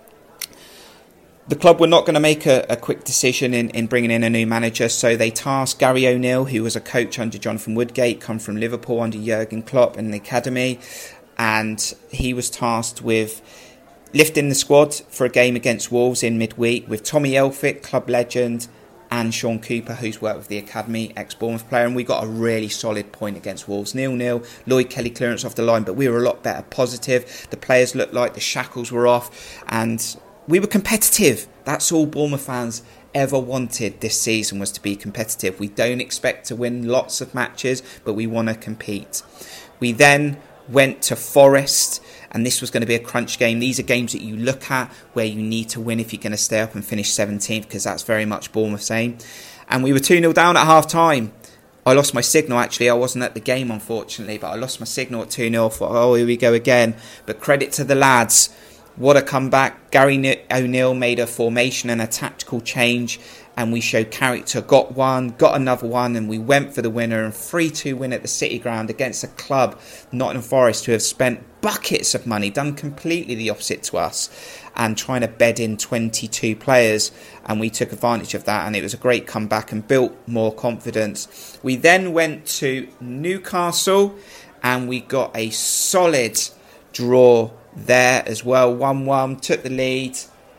The club were not going to make a, a quick decision in, in bringing in a new manager, so they tasked Gary O'Neill, who was a coach under Jonathan Woodgate, come from Liverpool under Jurgen Klopp in the academy, and he was tasked with lifting the squad for a game against Wolves in midweek with Tommy Elphick, club legend, and Sean Cooper, who's worked with the academy, ex-Bournemouth player, and we got a really solid point against Wolves. nil nil, Lloyd Kelly clearance off the line, but we were a lot better positive. The players looked like the shackles were off, and we were competitive. That's all Bournemouth fans ever wanted this season, was to be competitive. We don't expect to win lots of matches, but we want to compete. We then went to Forest, and this was going to be a crunch game. These are games that you look at where you need to win if you're going to stay up and finish seventeenth, because that's very much Bournemouth's aim. And we were two nil down at half time. I lost my signal, actually. I wasn't at the game, unfortunately, but I lost my signal at two nil. I thought, oh, here we go again. But credit to the lads. What a comeback. Gary O'Neill made a formation and a tactical change, and we showed character. Got one, got another one, and we went for the winner. And three two win at the City Ground against a club, Nottingham Forest, who have spent buckets of money, done completely the opposite to us, and trying to bed in twenty-two players. And we took advantage of that, and it was a great comeback and built more confidence. We then went to Newcastle, and we got a solid draw there as well. one one, took the lead.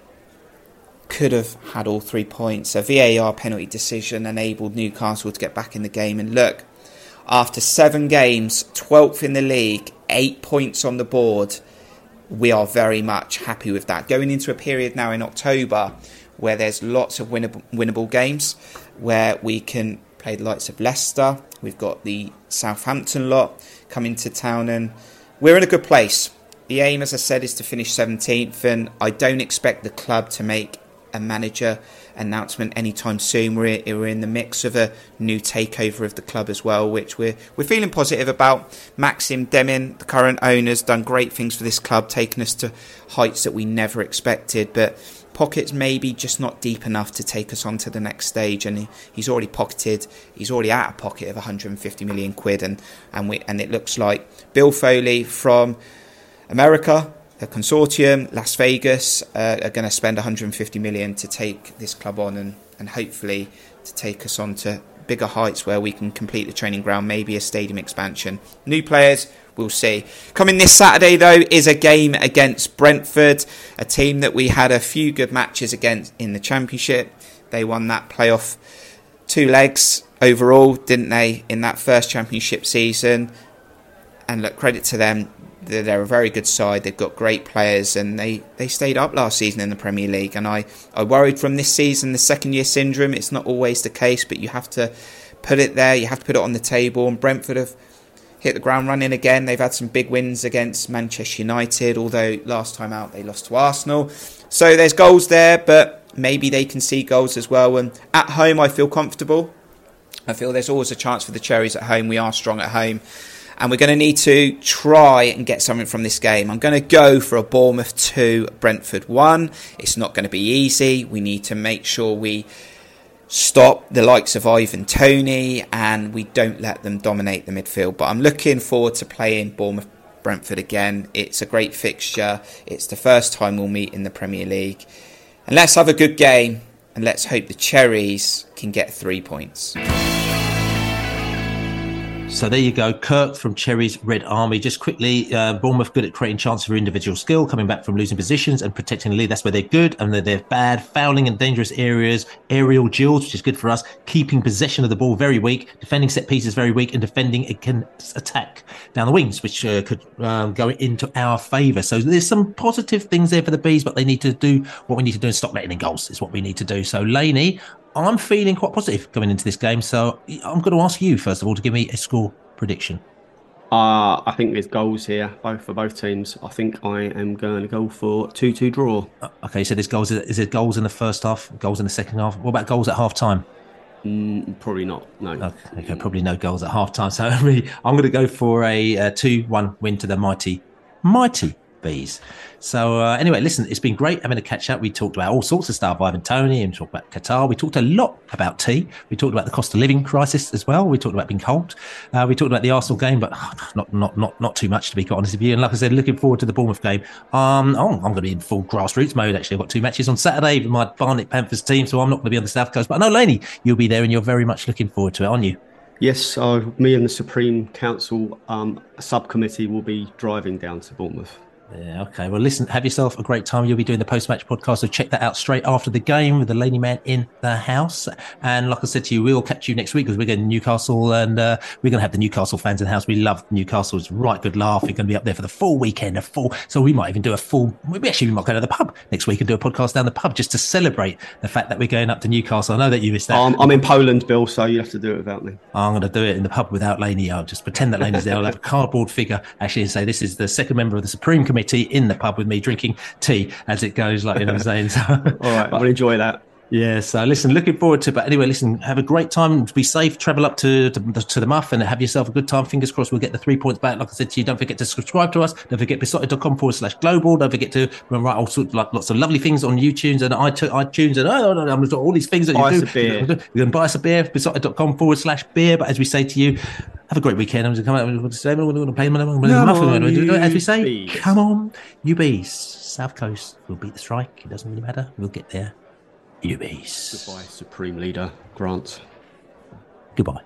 Could have had all three points. A V A R penalty decision enabled Newcastle to get back in the game. And look, after seven games, twelfth in the league, eight points on the board, we are very much happy with that. Going into a period now in October where there's lots of winnable, winnable games, where we can play the likes of Leicester. We've got the Southampton lot coming to town, and we're in a good place. The aim, as I said, is to finish seventeenth, and I don't expect the club to make a manager announcement anytime soon. We're, we're in the mix of a new takeover of the club as well, which we're we're feeling positive about. Maxim Demin, the current owner, has done great things for this club, taking us to heights that we never expected, but pockets maybe just not deep enough to take us on to the next stage. And he, he's already pocketed, he's already out of pocket of one hundred fifty million quid, and and we and it looks like Bill Foley from America, a consortium, Las Vegas, uh, are going to spend one hundred fifty million to take this club on, and, and hopefully to take us on to bigger heights where we can complete the training ground, maybe a stadium expansion. New players, we'll see. Coming this Saturday, though, is a game against Brentford, a team that we had a few good matches against in the Championship. They won that playoff two legs overall, didn't they, in that first Championship season? And look, credit to them. They're a very good side. They've got great players, and they, they stayed up last season in the Premier League. And I, I worried from this season, the second year syndrome. It's not always the case, but you have to put it there. You have to put it on the table. And Brentford have hit the ground running again. They've had some big wins against Manchester United, although last time out they lost to Arsenal. So there's goals there, but maybe they can see goals as well. And at home, I feel comfortable. I feel there's always a chance for the Cherries at home. We are strong at home. And we're going to need to try and get something from this game. I'm going to go for a Bournemouth two, Brentford one. It's not going to be easy. We need to make sure we stop the likes of Ivan Toney and we don't let them dominate the midfield. But I'm looking forward to playing Bournemouth Brentford again. It's a great fixture. It's the first time we'll meet in the Premier League. And let's have a good game, and let's hope the Cherries can get three points. So there you go, Kirk from Cherries Red Army. Just quickly, uh, Bournemouth good at creating chances for individual skill, coming back from losing positions and protecting the lead. That's where they're good, and they're, they're bad. Fouling in dangerous areas, aerial duels, which is good for us. Keeping possession of the ball, very weak. Defending set pieces, very weak. And defending, it can attack down the wings, which uh, could um, go into our favour. So there's some positive things there for the Bees, but they need to do what we need to do and stop letting in goals is what we need to do. So Laney, I'm feeling quite positive going into this game. So I'm going to ask you, first of all, to give me a score prediction. Uh, I think there's goals here, both for both teams. I think I am going to go for two two draw. Okay, so there's goals. Is there goals in the first half, goals in the second half? What about goals at half time? Mm, probably not, no. Okay, okay, probably no goals at half time. So really, I'm going to go for a two one win to the mighty, mighty Bees. So uh, anyway, listen, it's been great having a catch up. We talked about all sorts of stuff, Ivan Toney, and talked about Qatar. We talked a lot about tea. We talked about the cost of living crisis as well. We talked about being cold. Uh, we talked about the Arsenal game, but oh, not not not not too much, to be quite honest with you. And like I said, looking forward to the Bournemouth game. Um, oh, I'm going to be in full grassroots mode. Actually, I've got two matches on Saturday with my Barnet Panthers team, so I'm not going to be on the South Coast. But I know, Laney, you'll be there, and you're very much looking forward to it, aren't you? Yes, uh, me and the Supreme Council um, subcommittee will be driving down to Bournemouth. Yeah, okay. Well, listen, have yourself a great time. You'll be doing the post-match podcast, so check that out straight after the game with the Lady Man in the house. And like I said to you, we'll catch you next week because we're going to Newcastle, and uh, we're going to have the Newcastle fans in the house. We love Newcastle. It's right good laugh. We're going to be up there for the full weekend, a full. So we might even do a full. Maybe actually we might go to the pub next week and do a podcast down the pub just to celebrate the fact that we're going up to Newcastle. I know that you missed that. Um, I'm in Poland, Bill, so you have to do it without me. I'm going to do it in the pub without Laney. I'll just pretend that Laney's there. I'll have a cardboard figure actually and say this is the second member of the Supreme Committee in the pub with me drinking tea as it goes, like you know what I'm saying. So, all right, I'll enjoy that. Yeah, so listen, looking forward to it. But anyway, listen, have a great time. Be safe. Travel up to, to, to the Muff and have yourself a good time. Fingers crossed we'll get the three points back. Like I said to you, don't forget to subscribe to us. Don't forget besotted.com forward slash global. Don't forget to write all sorts, like lots of lovely things on YouTube and iTunes and oh, no, no, no, all these things that buy you us do. A beer. You can buy us a beer, besotted.com forward slash beer. But as we say to you, have a great weekend. I'm going to come out and say, we're going to play Muff. As we say, bees. Come on, you bees. South Coast will beat the strike. It doesn't really matter. We'll get there. You bees. Goodbye, Supreme Leader Grant. Goodbye.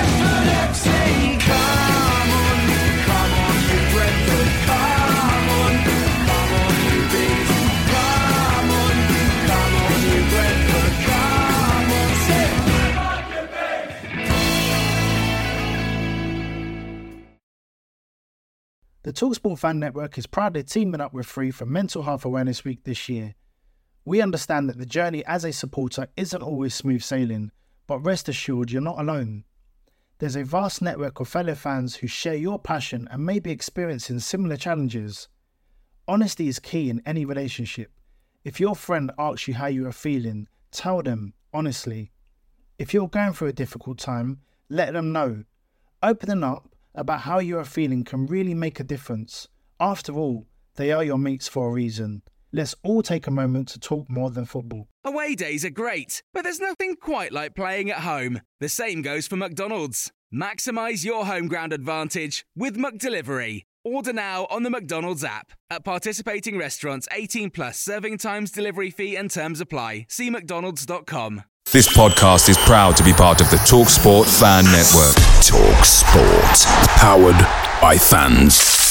The TalkSport Fan Network is proudly teaming up with Free for Mental Health Awareness Week this year. We understand that the journey as a supporter isn't always smooth sailing, but rest assured you're not alone. There's a vast network of fellow fans who share your passion and may be experiencing similar challenges. Honesty is key in any relationship. If your friend asks you how you are feeling, tell them honestly. If you're going through a difficult time, let them know. Opening up about how you are feeling can really make a difference. After all, they are your mates for a reason. Let's all take a moment to talk more than football. Away days are great, but there's nothing quite like playing at home. The same goes for McDonald's. Maximise your home ground advantage with McDelivery. Order now on the McDonald's app. At participating restaurants, eighteen plus, serving times, delivery fee and terms apply. See mcdonalds dot com. This podcast is proud to be part of the TalkSport Fan Network. TalkSport. Powered by fans.